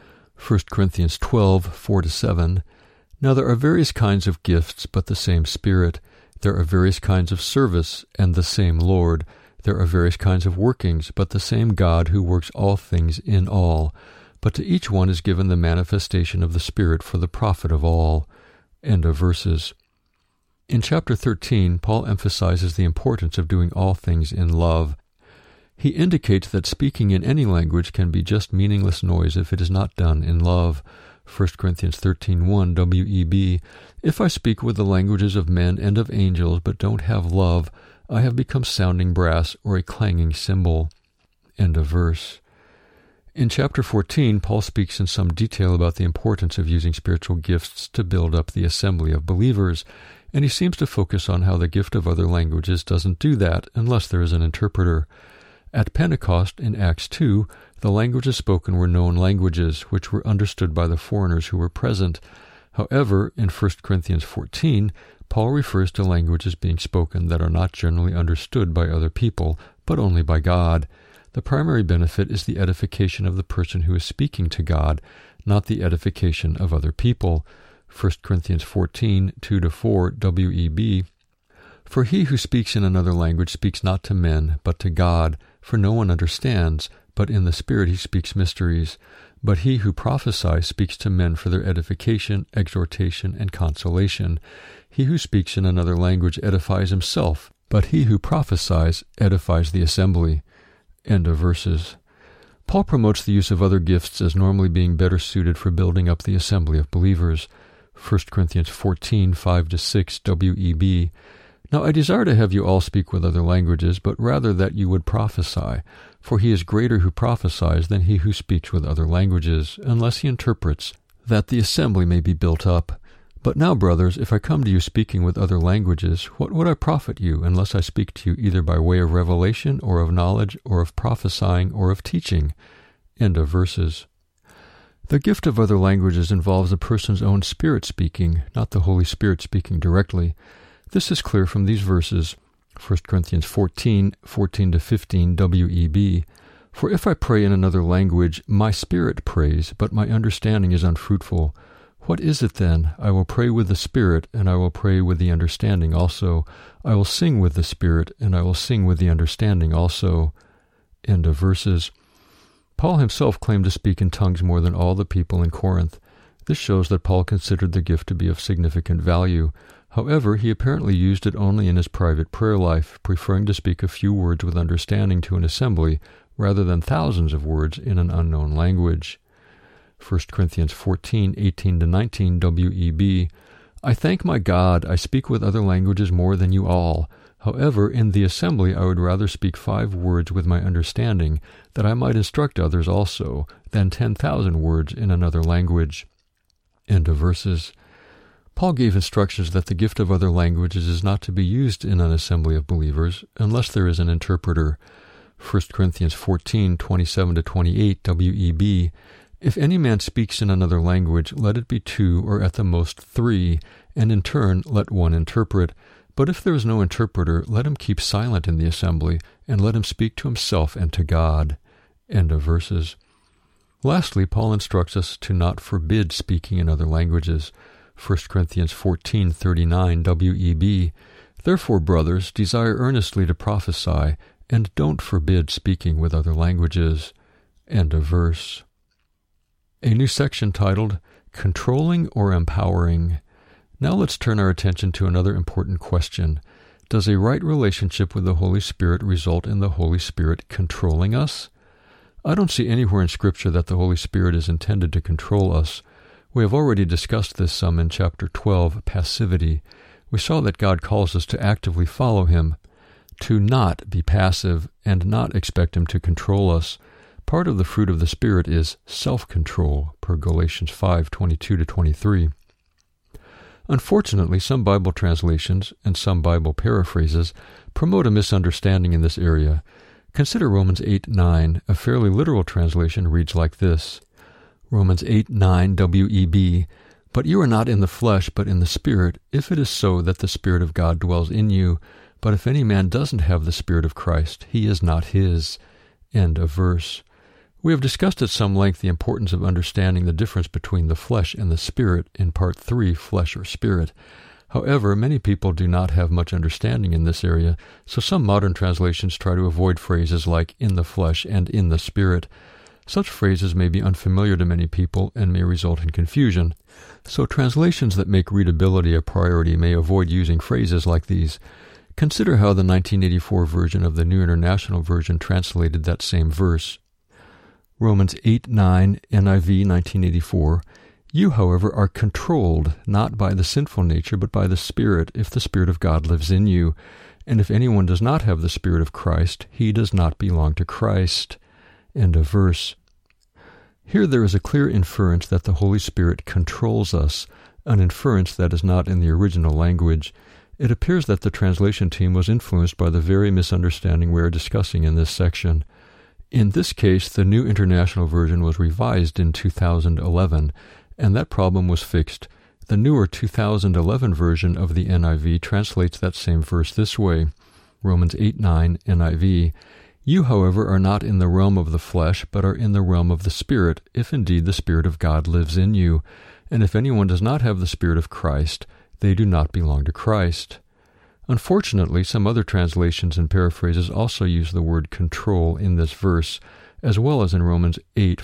1 Corinthians 12:4-7. Now there are various kinds of gifts, but the same Spirit. There are various kinds of service, and the same Lord. There are various kinds of workings, but the same God who works all things in all. But to each one is given the manifestation of the Spirit for the profit of all. End of verses. In chapter 13, Paul emphasizes the importance of doing all things in love. He indicates that speaking in any language can be just meaningless noise if it is not done in love. 1 Corinthians 13:1 WEB, "If I speak with the languages of men and of angels but don't have love, I have become sounding brass or a clanging cymbal." End of verse. In chapter 14, Paul speaks in some detail about the importance of using spiritual gifts to build up the assembly of believers, and he seems to focus on how the gift of other languages doesn't do that unless there is an interpreter. At Pentecost, in Acts 2, the languages spoken were known languages, which were understood by the foreigners who were present. However, in 1 Corinthians 14, Paul refers to languages being spoken that are not generally understood by other people, but only by God. The primary benefit is the edification of the person who is speaking to God, not the edification of other people. 1 Corinthians 14:2-4 WEB. "For he who speaks in another language speaks not to men, but to God, for no one understands, but in the Spirit he speaks mysteries. But he who prophesies speaks to men for their edification, exhortation, and consolation. He who speaks in another language edifies himself, but he who prophesies edifies the assembly. End of verses. Paul promotes the use of other gifts as normally being better suited for building up the assembly of believers. 1 Corinthians 14, 5-6, WEB. Now I desire to have you all speak with other languages, but rather that you would prophesy. For he is greater who prophesies than he who speaks with other languages, unless he interprets, that the assembly may be built up. But now, brothers, if I come to you speaking with other languages, what would I profit you, unless I speak to you either by way of revelation, or of knowledge, or of prophesying, or of teaching? End of verses. The gift of other languages involves a person's own spirit speaking, not the Holy Spirit speaking directly. This is clear from these verses, 1 Corinthians 14, 14-15, WEB. For if I pray in another language, my spirit prays, but my understanding is unfruitful. What is it then? I will pray with the Spirit, and I will pray with the understanding also. I will sing with the Spirit, and I will sing with the understanding also. End of verses. Paul himself claimed to speak in tongues more than all the people in Corinth. This shows that Paul considered the gift to be of significant value. However, he apparently used it only in his private prayer life, preferring to speak a few words with understanding to an assembly, rather than thousands of words in an unknown language. 1 Corinthians 14, 18-19, WEB. I thank my God, I speak with other languages more than you all. However, in the assembly I would rather speak 5 words with my understanding, that I might instruct others also, than 10,000 words in another language. End of verses. Paul gave instructions that the gift of other languages is not to be used in an assembly of believers, unless there is an interpreter. 1 Corinthians 14, 27-28, WEB. If any man speaks in another language, let it be 2 or at the most 3, and in turn let one interpret. But if there is no interpreter, let him keep silent in the assembly, and let him speak to himself and to God. End of verses. Lastly, Paul instructs us to not forbid speaking in other languages. 1 Corinthians 14:39 WEB. Therefore, brothers, desire earnestly to prophesy, and don't forbid speaking with other languages. End of verse. A new section titled, Controlling or Empowering. Now let's turn our attention to another important question. Does a right relationship with the Holy Spirit result in the Holy Spirit controlling us? I don't see anywhere in Scripture that the Holy Spirit is intended to control us. We have already discussed this some in chapter 12, Passivity. We saw that God calls us to actively follow Him, to not be passive, and not expect Him to control us. Part of the fruit of the Spirit is self-control, per Galatians 5:22-23. Unfortunately, some Bible translations and some Bible paraphrases promote a misunderstanding in this area. Consider Romans 8:9. A fairly literal translation reads like this. Romans 8:9 WEB. But you are not in the flesh, but in the Spirit, if it is so that the Spirit of God dwells in you. But if any man doesn't have the Spirit of Christ, he is not his. End of verse. We have discussed at some length the importance of understanding the difference between the flesh and the spirit in Part 3, Flesh or Spirit. However, many people do not have much understanding in this area, so some modern translations try to avoid phrases like in the flesh and in the spirit. Such phrases may be unfamiliar to many people and may result in confusion, so translations that make readability a priority may avoid using phrases like these. Consider how the 1984 version of the New International Version translated that same verse. Romans 8:9, NIV 1984. You, however, are controlled, not by the sinful nature, but by the Spirit, if the Spirit of God lives in you. And if anyone does not have the Spirit of Christ, he does not belong to Christ. End of verse. Here there is a clear inference that the Holy Spirit controls us, an inference that is not in the original language. It appears that the translation team was influenced by the very misunderstanding we are discussing in this section. In this case, the New International Version was revised in 2011, and that problem was fixed. The newer 2011 version of the NIV translates that same verse this way, Romans 8:9 NIV. You, however, are not in the realm of the flesh, but are in the realm of the Spirit, if indeed the Spirit of God lives in you. And if anyone does not have the Spirit of Christ, they do not belong to Christ. Unfortunately, some other translations and paraphrases also use the word control in this verse, as well as in Romans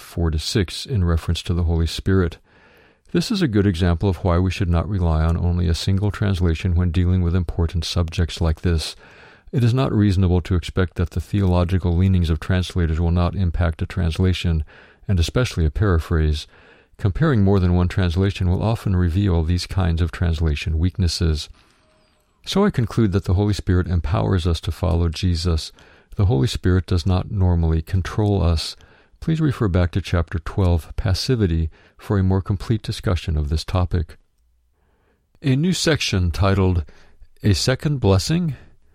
8:4-6 in reference to the Holy Spirit. This is a good example of why we should not rely on only a single translation when dealing with important subjects like this. It is not reasonable to expect that the theological leanings of translators will not impact a translation, and especially a paraphrase. Comparing more than one translation will often reveal these kinds of translation weaknesses. So I conclude that the Holy Spirit empowers us to follow Jesus. The Holy Spirit does not normally control us. Please refer back to chapter 12, Passivity, for a more complete discussion of this topic. A new section titled, A Second Blessing?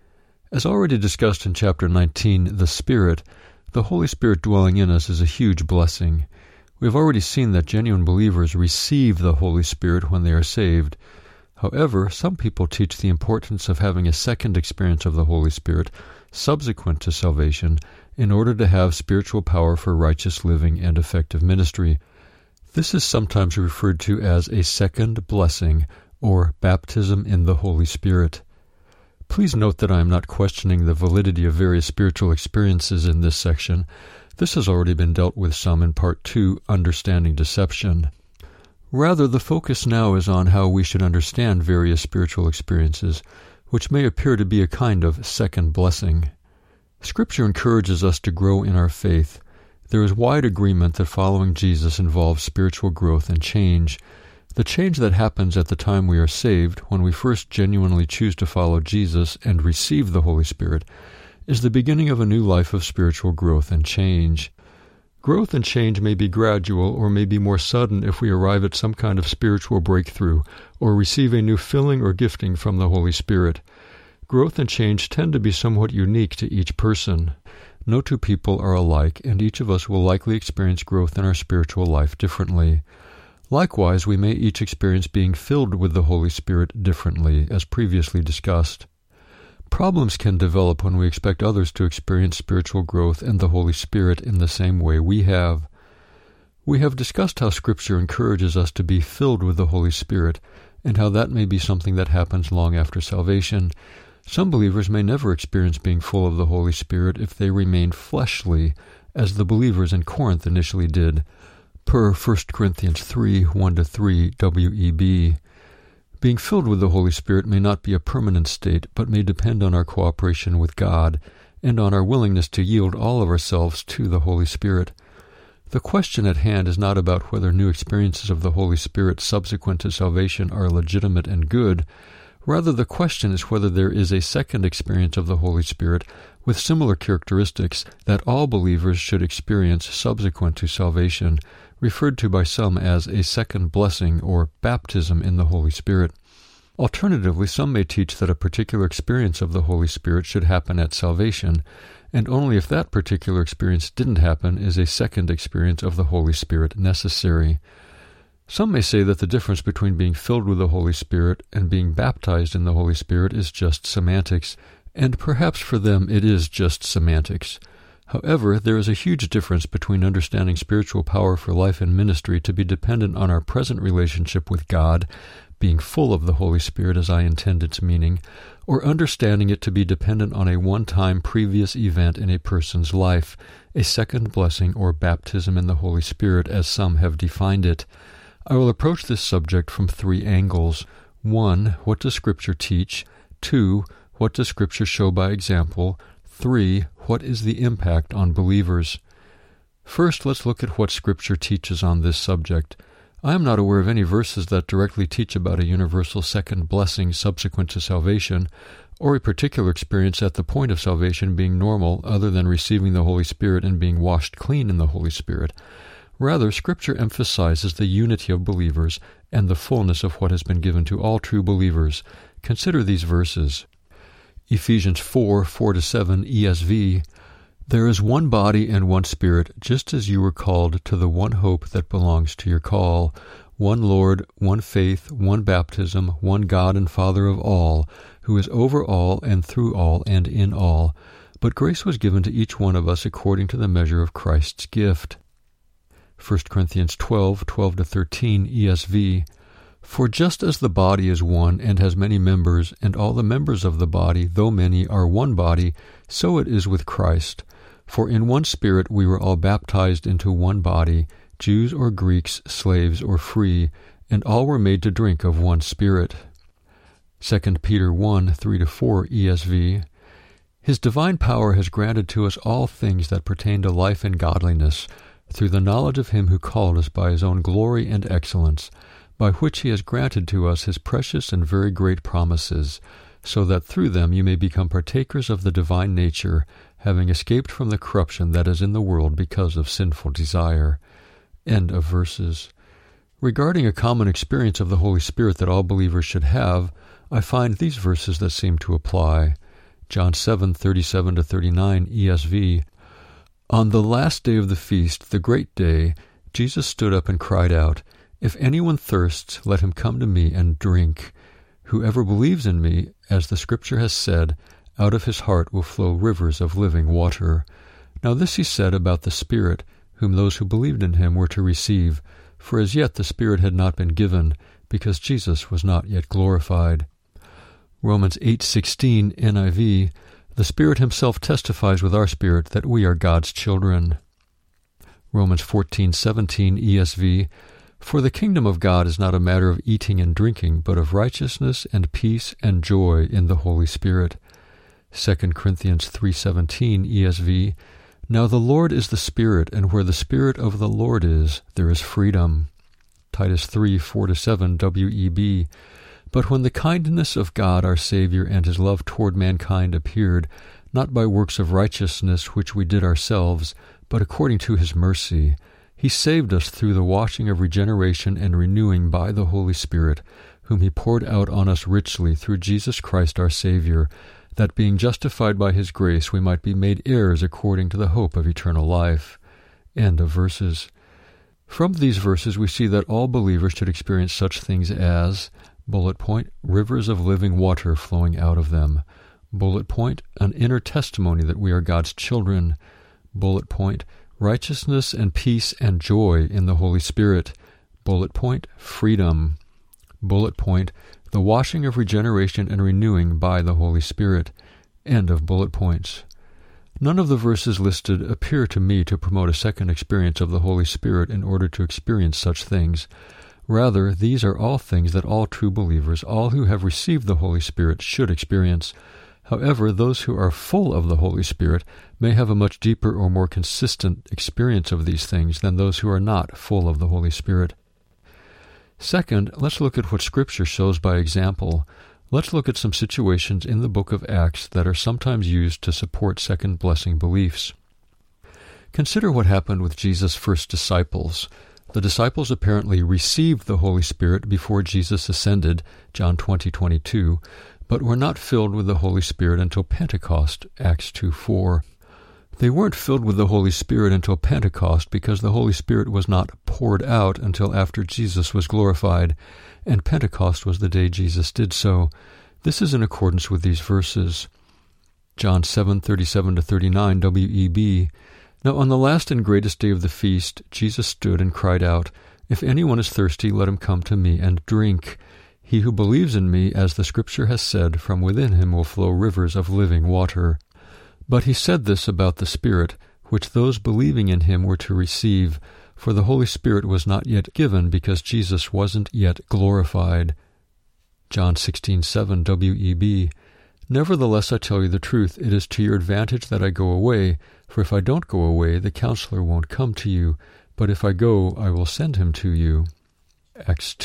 As already discussed in chapter 19, The Spirit, the Holy Spirit dwelling in us is a huge blessing. We have already seen that genuine believers receive the Holy Spirit when they are saved. However, some people teach the importance of having a second experience of the Holy Spirit subsequent to salvation in order to have spiritual power for righteous living and effective ministry. This is sometimes referred to as a second blessing or baptism in the Holy Spirit. Please note that I am not questioning the validity of various spiritual experiences in this section. This has already been dealt with some in Part 2, Understanding Deception. Rather, the focus now is on how we should understand various spiritual experiences, which may appear to be a kind of second blessing. Scripture encourages us to grow in our faith. There is wide agreement that following Jesus involves spiritual growth and change. The change that happens at the time we are saved, when we first genuinely choose to follow Jesus and receive the Holy Spirit, is the beginning of a new life of spiritual growth and change. Growth and change may be gradual or may be more sudden if we arrive at some kind of spiritual breakthrough or receive a new filling or gifting from the Holy Spirit. Growth and change tend to be somewhat unique to each person. No two people are alike, and each of us will likely experience growth in our spiritual life differently. Likewise, we may each experience being filled with the Holy Spirit differently, as previously discussed. Problems can develop when we expect others to experience spiritual growth and the Holy Spirit in the same way we have. We have discussed how Scripture encourages us to be filled with the Holy Spirit, and how that may be something that happens long after salvation. Some believers may never experience being full of the Holy Spirit if they remain fleshly, as the believers in Corinth initially did, per 1 Corinthians 3, 1-3 WEB. Being filled with the Holy Spirit may not be a permanent state, but may depend on our cooperation with God and on our willingness to yield all of ourselves to the Holy Spirit. The question at hand is not about whether new experiences of the Holy Spirit subsequent to salvation are legitimate and good. Rather, the question is whether there is a second experience of the Holy Spirit with similar characteristics that all believers should experience subsequent to salvation, referred to by some as a second blessing or baptism in the Holy Spirit. Alternatively, some may teach that a particular experience of the Holy Spirit should happen at salvation, and only if that particular experience didn't happen is a second experience of the Holy Spirit necessary. Some may say that the difference between being filled with the Holy Spirit and being baptized in the Holy Spirit is just semantics, and perhaps for them it is just semantics. However, there is a huge difference between understanding spiritual power for life and ministry to be dependent on our present relationship with God, being full of the Holy Spirit as I intend its meaning, or understanding it to be dependent on a one-time previous event in a person's life, a second blessing or baptism in the Holy Spirit as some have defined it. I will approach this subject from 3 angles. 1. What does Scripture teach? 2. What does Scripture show by example? 3. What is the impact on believers? First, let's look at what Scripture teaches on this subject. I am not aware of any verses that directly teach about a universal second blessing subsequent to salvation, or a particular experience at the point of salvation being normal other than receiving the Holy Spirit and being washed clean in the Holy Spirit. Rather, Scripture emphasizes the unity of believers and the fullness of what has been given to all true believers. Consider these verses. Ephesians 4, 4-7 ESV. There is one body and one Spirit, just as you were called to the one hope that belongs to your call, one Lord, one faith, one baptism, one God and Father of all, who is over all and through all and in all. But grace was given to each one of us according to the measure of Christ's gift. 1 Corinthians 12, 12-13 ESV. For just as the body is one and has many members, and all the members of the body, though many, are one body, so it is with Christ. For in one Spirit we were all baptized into one body, Jews or Greeks, slaves or free, and all were made to drink of one Spirit. 2 Peter 1, 3-4 ESV. His divine power has granted to us all things that pertain to life and godliness, through the knowledge of him who called us by his own glory and excellence, by which he has granted to us his precious and very great promises, so that through them you may become partakers of the divine nature, having escaped from the corruption that is in the world because of sinful desire. End of verses. Regarding a common experience of the Holy Spirit that all believers should have, I find these verses that seem to apply. John 7:37-39 ESV. On the last day of the feast, the great day, Jesus stood up and cried out, "If anyone thirsts, let him come to me and drink. Whoever believes in me, as the Scripture has said, out of his heart will flow rivers of living water." Now this he said about the Spirit, whom those who believed in him were to receive, for as yet the Spirit had not been given, because Jesus was not yet glorified. Romans 8:16 NIV, the Spirit himself testifies with our spirit that we are God's children. Romans 14:17 ESV, for the kingdom of God is not a matter of eating and drinking, but of righteousness and peace and joy in the Holy Spirit. 2 Corinthians 3:17 ESV, now the Lord is the Spirit, and where the Spirit of the Lord is, there is freedom. Titus 3:4-7 WEB, but when the kindness of God our Savior and his love toward mankind appeared, not by works of righteousness which we did ourselves, but according to his mercy, he saved us through the washing of regeneration and renewing by the Holy Spirit, whom he poured out on us richly through Jesus Christ our Savior, that being justified by his grace we might be made heirs according to the hope of eternal life. End of verses. From these verses we see that all believers should experience such things as, bullet point, rivers of living water flowing out of them. Bullet point, an inner testimony that we are God's children. Bullet point, righteousness and peace and joy in the Holy Spirit. Bullet point, freedom. Bullet point, the washing of regeneration and renewing by the Holy Spirit. End of bullet points. None of the verses listed appear to me to promote a second experience of the Holy Spirit in order to experience such things. Rather, these are all things that all true believers, all who have received the Holy Spirit, should experience. However, those who are full of the Holy Spirit may have a much deeper or more consistent experience of these things than those who are not full of the Holy Spirit. Second, let's look at what Scripture shows by example. Let's look at some situations in the book of Acts that are sometimes used to support second blessing beliefs. Consider what happened with Jesus' first disciples. The disciples apparently received the Holy Spirit before Jesus ascended, John 20:22, but were not filled with the Holy Spirit until Pentecost, Acts 2:4. They weren't filled with the Holy Spirit until Pentecost because the Holy Spirit was not poured out until after Jesus was glorified, and Pentecost was the day Jesus did so. This is in accordance with these verses. John 7:37-39 WEB. Now on the last and greatest day of the feast, Jesus stood and cried out, "If anyone is thirsty, let him come to me and drink. He who believes in me, as the Scripture has said, from within him will flow rivers of living water." But he said this about the Spirit, which those believing in him were to receive, for the Holy Spirit was not yet given because Jesus wasn't yet glorified. John 16:7 WEB. Nevertheless, I tell you the truth, it is to your advantage that I go away, for if I don't go away, the Counselor won't come to you, but if I go, I will send him to you. Acts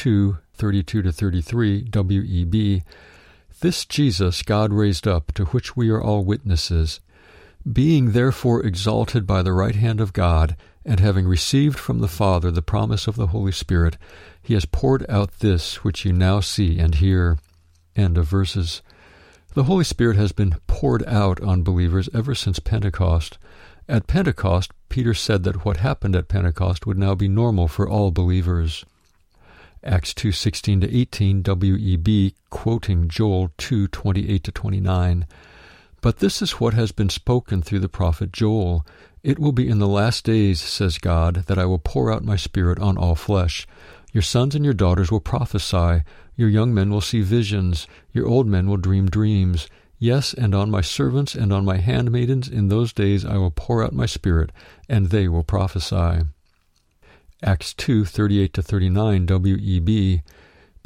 2:32-33 WEB. This Jesus God raised up, to which we are all witnesses. Being therefore exalted by the right hand of God, and having received from the Father the promise of the Holy Spirit, he has poured out this which you now see and hear. End of verses. The Holy Spirit has been poured out on believers ever since Pentecost. At Pentecost, Peter said that what happened at Pentecost would now be normal for all believers. Acts 2:16-18 WEB, quoting Joel 2:28-29. But this is what has been spoken through the prophet Joel. It will be in the last days, says God, that I will pour out my Spirit on all flesh. Your sons and your daughters will prophesy. Your young men will see visions. Your old men will dream dreams. Yes, and on my servants and on my handmaidens in those days I will pour out my Spirit, and they will prophesy. Acts 2:38-39 WEB.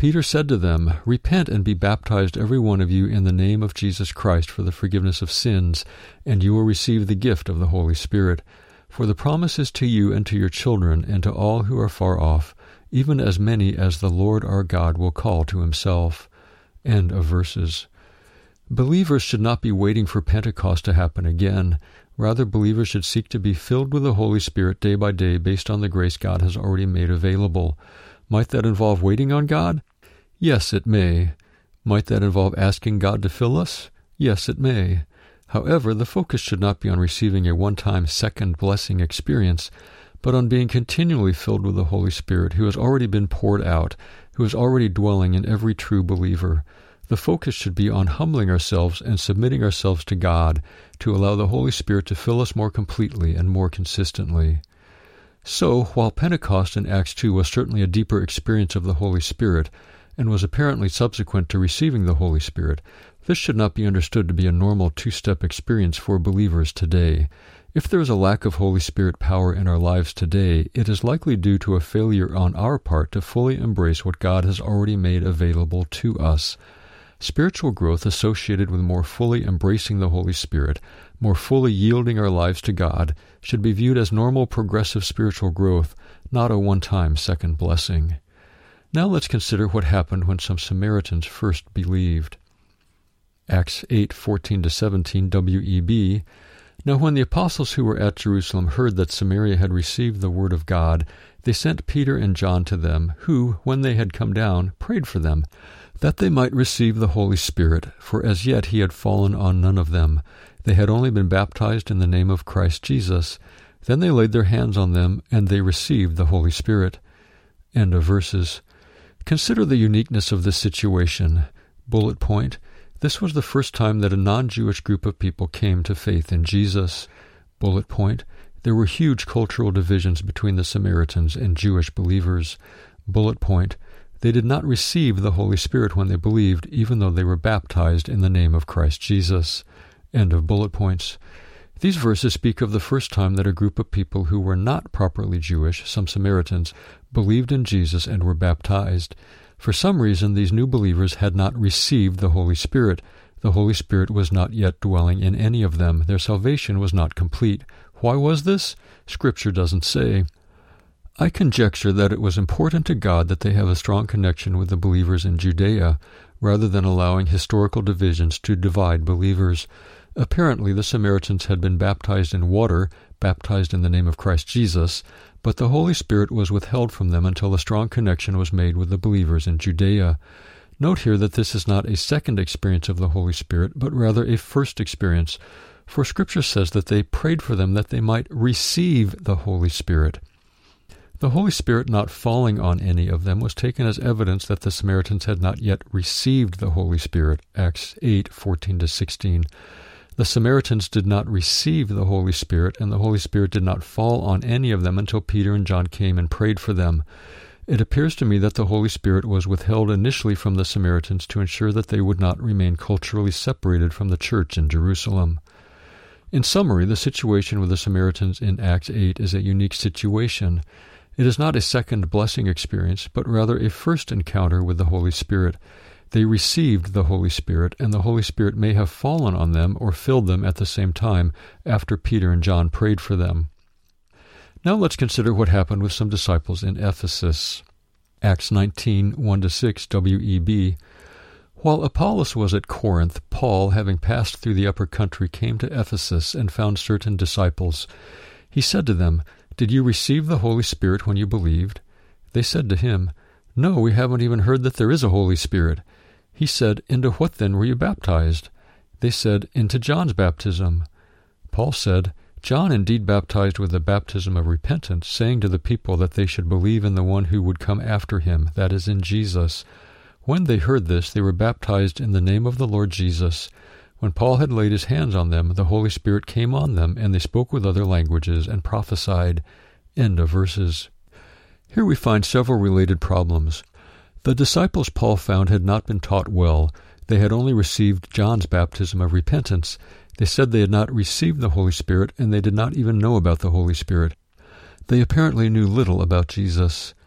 Peter said to them, "Repent and be baptized every one of you in the name of Jesus Christ for the forgiveness of sins, and you will receive the gift of the Holy Spirit. For the promise is to you and to your children and to all who are far off, even as many as the Lord our God will call to himself." End of verses. Believers should not be waiting for Pentecost to happen again. Rather, believers should seek to be filled with the Holy Spirit day by day based on the grace God has already made available. Might that involve waiting on God? Yes, it may. Might that involve asking God to fill us? Yes, it may. However, the focus should not be on receiving a one-time second blessing experience, but on being continually filled with the Holy Spirit who has already been poured out, who is already dwelling in every true believer. The focus should be on humbling ourselves and submitting ourselves to God to allow the Holy Spirit to fill us more completely and more consistently. So, while Pentecost in Acts 2 was certainly a deeper experience of the Holy Spirit, and was apparently subsequent to receiving the Holy Spirit, this should not be understood to be a normal two-step experience for believers today. If there is a lack of Holy Spirit power in our lives today, it is likely due to a failure on our part to fully embrace what God has already made available to us. Spiritual growth associated with more fully embracing the Holy Spirit, more fully yielding our lives to God, should be viewed as normal progressive spiritual growth, not a one-time second blessing. Now let's consider what happened when some Samaritans first believed. Acts 8:14-17 WEB. Now when the apostles who were at Jerusalem heard that Samaria had received the word of God, they sent Peter and John to them, who, when they had come down, prayed for them, that they might receive the Holy Spirit, for as yet he had fallen on none of them. They had only been baptized in the name of Christ Jesus. Then they laid their hands on them, and they received the Holy Spirit. End of verses. Consider the uniqueness of this situation. Bullet point: this was the first time that a non-Jewish group of people came to faith in Jesus. Bullet point: there were huge cultural divisions between the Samaritans and Jewish believers. Bullet point: they did not receive the Holy Spirit when they believed, even though they were baptized in the name of Christ Jesus. End of bullet points. These verses speak of the first time that a group of people who were not properly Jewish, some Samaritans, believed in Jesus and were baptized. For some reason, these new believers had not received the Holy Spirit. The Holy Spirit was not yet dwelling in any of them. Their salvation was not complete. Why was this? Scripture doesn't say. I conjecture that it was important to God that they have a strong connection with the believers in Judea, rather than allowing historical divisions to divide believers. Apparently, the Samaritans had been baptized in water, baptized in the name of Christ Jesus, but the Holy Spirit was withheld from them until a strong connection was made with the believers in Judea. Note here that this is not a second experience of the Holy Spirit, but rather a first experience, for Scripture says that they prayed for them that they might receive the Holy Spirit. The Holy Spirit not falling on any of them was taken as evidence that the Samaritans had not yet received the Holy Spirit, Acts 8:14-16. The Samaritans did not receive the Holy Spirit, and the Holy Spirit did not fall on any of them until Peter and John came and prayed for them. It appears to me that the Holy Spirit was withheld initially from the Samaritans to ensure that they would not remain culturally separated from the church in Jerusalem. In summary, the situation with the Samaritans in Acts 8 is a unique situation. It is not a second blessing experience, but rather a first encounter with the Holy Spirit. They received the Holy Spirit, and the Holy Spirit may have fallen on them or filled them at the same time after Peter and John prayed for them. Now let's consider what happened with some disciples in Ephesus. Acts 19:1-6 WEB. While Apollos was at Corinth, Paul, having passed through the upper country, came to Ephesus and found certain disciples. He said to them, "Did you receive the Holy Spirit when you believed?" They said to him, "No, we haven't even heard that there is a Holy Spirit." He said, "Into what then were you baptized?" They said, "Into John's baptism." Paul said, "John indeed baptized with the baptism of repentance, saying to the people that they should believe in the one who would come after him, that is, in Jesus." When they heard this, they were baptized in the name of the Lord Jesus. When Paul had laid his hands on them, the Holy Spirit came on them, and they spoke with other languages and prophesied. End of verses. Here we find several related problems. The disciples Paul found had not been taught well. They had only received John's baptism of repentance. They said they had not received the Holy Spirit, and they did not even know about the Holy Spirit. They apparently knew little about Jesus.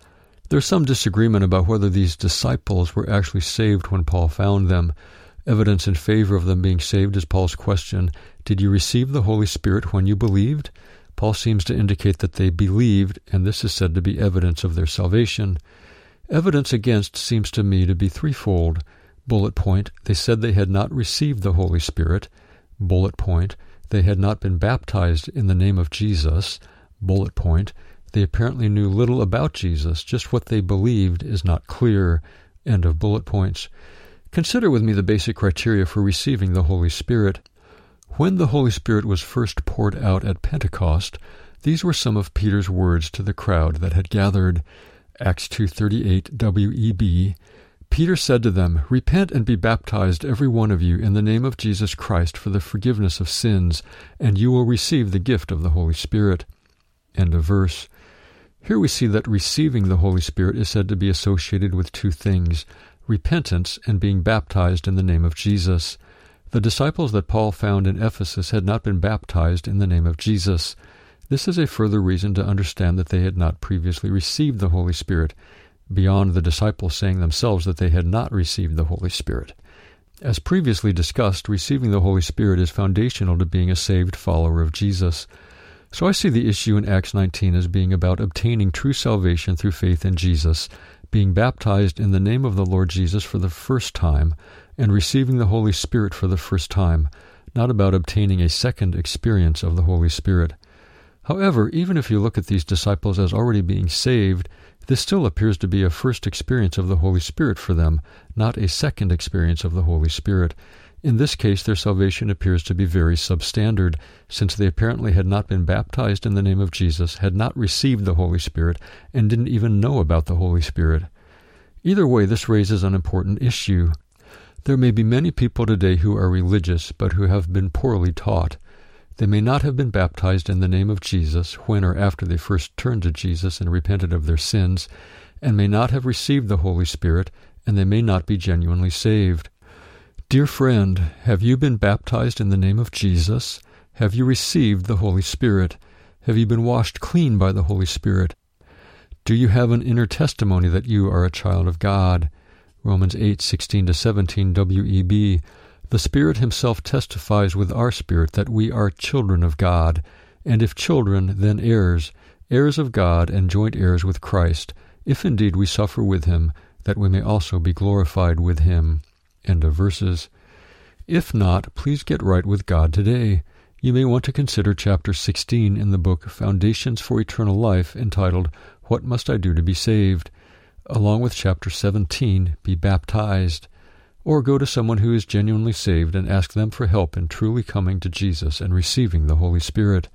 There's some disagreement about whether these disciples were actually saved when Paul found them. Evidence in favor of them being saved is Paul's question, did you receive the Holy Spirit when you believed? Paul seems to indicate that they believed, and this is said to be evidence of their salvation. Evidence against seems to me to be threefold. Bullet point, they said they had not received the Holy Spirit. Bullet point, they had not been baptized in the name of Jesus. Bullet point, they apparently knew little about Jesus. Just what they believed is not clear. End of bullet points. Consider with me the basic criteria for receiving the Holy Spirit. When the Holy Spirit was first poured out at Pentecost, these were some of Peter's words to the crowd that had gathered. Acts 2:38 WEB. Peter said to them, "Repent and be baptized, every one of you, in the name of Jesus Christ for the forgiveness of sins, and you will receive the gift of the Holy Spirit." End of verse. Here we see that receiving the Holy Spirit is said to be associated with two things, repentance and being baptized in the name of Jesus. The disciples that Paul found in Ephesus had not been baptized in the name of Jesus. This is a further reason to understand that they had not previously received the Holy Spirit, beyond the disciples saying themselves that they had not received the Holy Spirit. As previously discussed, receiving the Holy Spirit is foundational to being a saved follower of Jesus. So I see the issue in Acts 19 as being about obtaining true salvation through faith in Jesus, being baptized in the name of the Lord Jesus for the first time, and receiving the Holy Spirit for the first time, not about obtaining a second experience of the Holy Spirit. However, even if you look at these disciples as already being saved, this still appears to be a first experience of the Holy Spirit for them, not a second experience of the Holy Spirit. In this case, their salvation appears to be very substandard, since they apparently had not been baptized in the name of Jesus, had not received the Holy Spirit, and didn't even know about the Holy Spirit. Either way, this raises an important issue. There may be many people today who are religious, but who have been poorly taught. They may not have been baptized in the name of Jesus when or after they first turned to Jesus and repented of their sins, and may not have received the Holy Spirit, and they may not be genuinely saved. Dear friend, have you been baptized in the name of Jesus? Have you received the Holy Spirit? Have you been washed clean by the Holy Spirit? Do you have an inner testimony that you are a child of God? Romans 8:16-17 WEB. The Spirit himself testifies with our spirit that we are children of God, and if children, then heirs, heirs of God and joint heirs with Christ, if indeed we suffer with him, that we may also be glorified with him. End of verses. If not, please get right with God today. You may want to consider chapter 16 in the book Foundations for Eternal Life, entitled, What Must I Do to Be Saved? Along with chapter 17, Be Baptized. Or go to someone who is genuinely saved and ask them for help in truly coming to Jesus and receiving the Holy Spirit.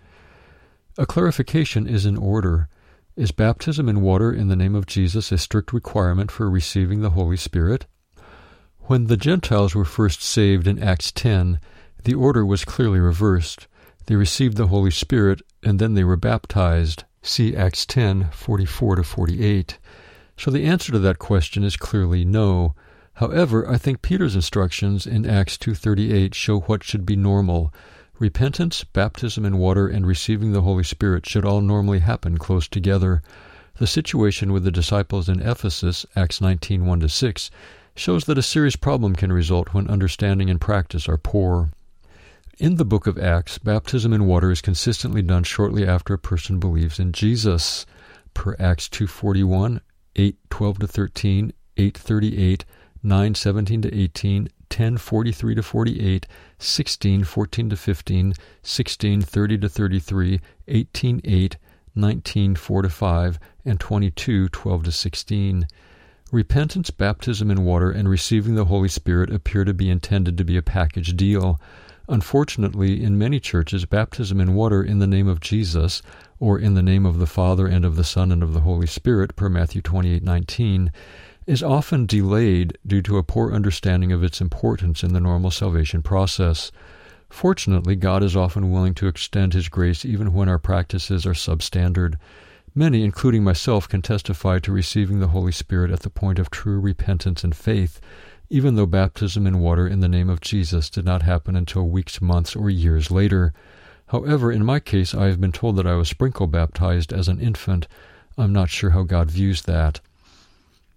A clarification is in order. Is baptism in water in the name of Jesus a strict requirement for receiving the Holy Spirit? When the Gentiles were first saved in Acts 10, the order was clearly reversed. They received the Holy Spirit, and then they were baptized. See Acts 10:44-48. So the answer to that question is clearly no. However, I think Peter's instructions in Acts 2:38 show what should be normal. Repentance, baptism in water, and receiving the Holy Spirit should all normally happen close together. The situation with the disciples in Ephesus, Acts 19:1-6, shows that a serious problem can result when understanding and practice are poor. In the book of Acts, baptism in water is consistently done shortly after a person believes in Jesus, per Acts 2:41, 8:12-13, 8:38, 9:17-18, 10:43-48, 16:14-15, 16:30-33, 18:8, 19:4-5, and 22:12-16. Repentance, baptism in water, and receiving the Holy Spirit appear to be intended to be a package deal. Unfortunately, in many churches, baptism in water in the name of Jesus, or in the name of the Father and of the Son and of the Holy Spirit, per Matthew 28:19, is often delayed due to a poor understanding of its importance in the normal salvation process. Fortunately, God is often willing to extend his grace even when our practices are substandard. Many, including myself, can testify to receiving the Holy Spirit at the point of true repentance and faith, even though baptism in water in the name of Jesus did not happen until weeks, months, or years later. However, in my case, I have been told that I was sprinkle baptized as an infant. I'm not sure how God views that.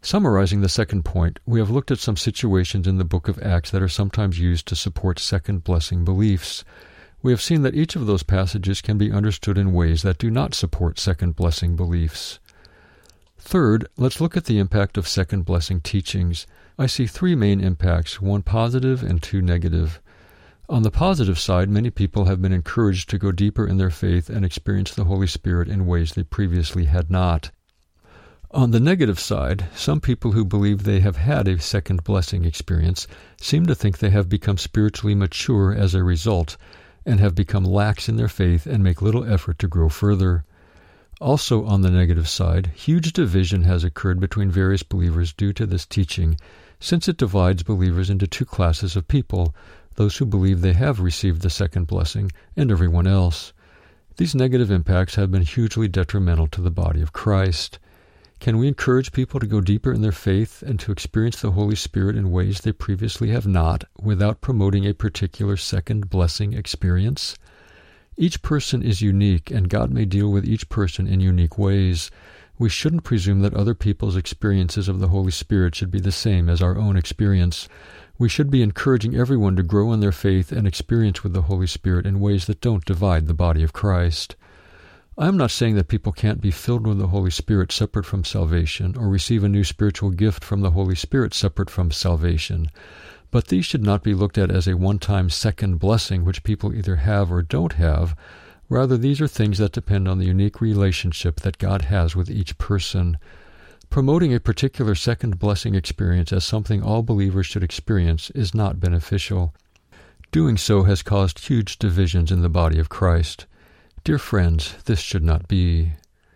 Summarizing the second point, we have looked at some situations in the book of Acts that are sometimes used to support second blessing beliefs. We have seen that each of those passages can be understood in ways that do not support second blessing beliefs. Third, let's look at the impact of second blessing teachings. I see three main impacts, one positive and two negative. On the positive side, many people have been encouraged to go deeper in their faith and experience the Holy Spirit in ways they previously had not. On the negative side, some people who believe they have had a second blessing experience seem to think they have become spiritually mature as a result, and have become lax in their faith and make little effort to grow further. Also on the negative side, huge division has occurred between various believers due to this teaching, since it divides believers into two classes of people, those who believe they have received the second blessing and everyone else. These negative impacts have been hugely detrimental to the body of Christ. Can we encourage people to go deeper in their faith and to experience the Holy Spirit in ways they previously have not, without promoting a particular second blessing experience? Each person is unique, and God may deal with each person in unique ways. We shouldn't presume that other people's experiences of the Holy Spirit should be the same as our own experience. We should be encouraging everyone to grow in their faith and experience with the Holy Spirit in ways that don't divide the body of Christ. I am not saying that people can't be filled with the Holy Spirit separate from salvation, or receive a new spiritual gift from the Holy Spirit separate from salvation. But these should not be looked at as a one-time second blessing which people either have or don't have. Rather, these are things that depend on the unique relationship that God has with each person. Promoting a particular second blessing experience as something all believers should experience is not beneficial. Doing so has caused huge divisions in the body of Christ. Dear friends, this should not be.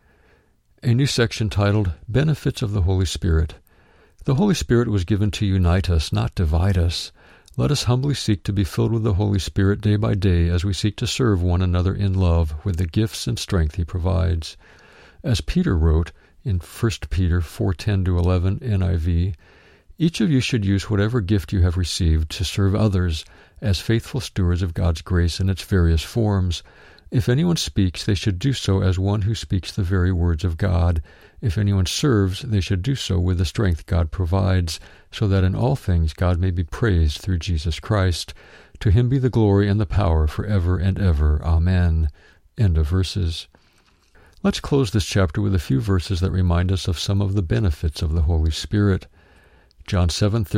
A new section titled, Benefits of the Holy Spirit. The Holy Spirit was given to unite us, not divide us. Let us humbly seek to be filled with the Holy Spirit day by day as we seek to serve one another in love with the gifts and strength He provides. As Peter wrote in 1 Peter 4:10-11 NIV, each of you should use whatever gift you have received to serve others as faithful stewards of God's grace in its various forms. If anyone speaks, they should do so as one who speaks the very words of God. If anyone serves, they should do so with the strength God provides, so that in all things God may be praised through Jesus Christ. To Him be the glory and the power forever and ever. Amen. End of verses. Let's close this chapter with a few verses that remind us of some of the benefits of the Holy Spirit. John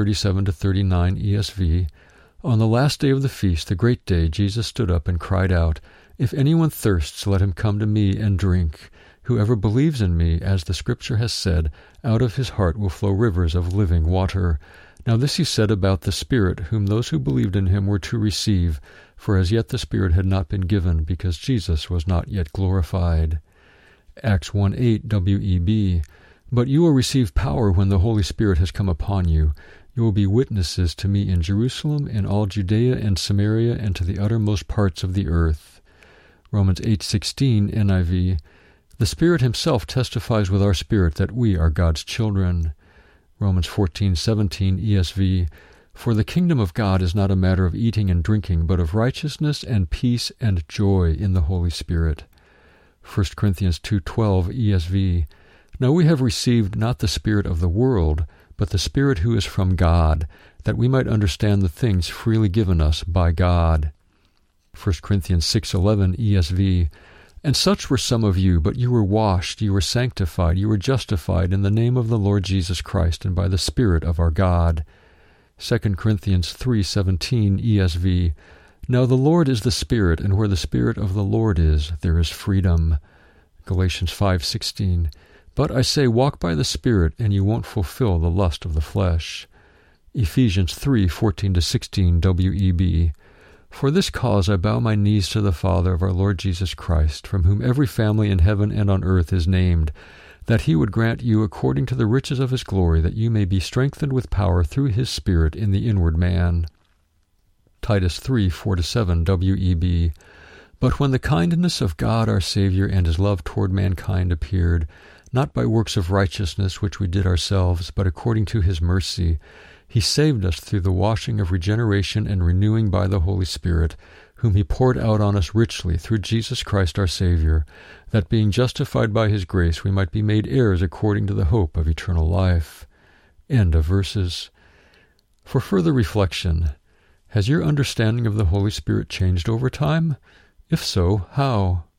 7:37-39 ESV. On the last day of the feast, the great day, Jesus stood up and cried out, If anyone thirsts, let him come to me and drink. Whoever believes in me, as the Scripture has said, out of his heart will flow rivers of living water. Now this he said about the Spirit, whom those who believed in him were to receive, for as yet the Spirit had not been given, because Jesus was not yet glorified. Acts 1:8 WEB. But you will receive power when the Holy Spirit has come upon you. You will be witnesses to me in Jerusalem, in all Judea and Samaria, and to the uttermost parts of the earth. Romans 8:16 NIV. The Spirit Himself testifies with our spirit that we are God's children. Romans 14:17 ESV. For the kingdom of God is not a matter of eating and drinking, but of righteousness and peace and joy in the Holy Spirit. 1 Corinthians 2:12 ESV. Now we have received not the spirit of the world, but the Spirit who is from God, that we might understand the things freely given us by God. 1 Corinthians 6:11 ESV. And such were some of you, but you were washed, you were sanctified, you were justified in the name of the Lord Jesus Christ and by the Spirit of our God. 2 Corinthians 3:17 ESV. Now the Lord is the Spirit, and where the Spirit of the Lord is, there is freedom. Galatians 5:16. But I say, walk by the Spirit, and you won't fulfill the lust of the flesh. Ephesians 3:14-16 WEB. For this cause I bow my knees to the Father of our Lord Jesus Christ, from whom every family in heaven and on earth is named, that He would grant you according to the riches of His glory, that you may be strengthened with power through His Spirit in the inward man. Titus 3:4-7 WEB. But when the kindness of God our Savior and His love toward mankind appeared, not by works of righteousness which we did ourselves, but according to His mercy, He saved us through the washing of regeneration and renewing by the Holy Spirit, whom He poured out on us richly through Jesus Christ our Savior, that being justified by His grace we might be made heirs according to the hope of eternal life. End of verses. For further reflection, has your understanding of the Holy Spirit changed over time? If so, how?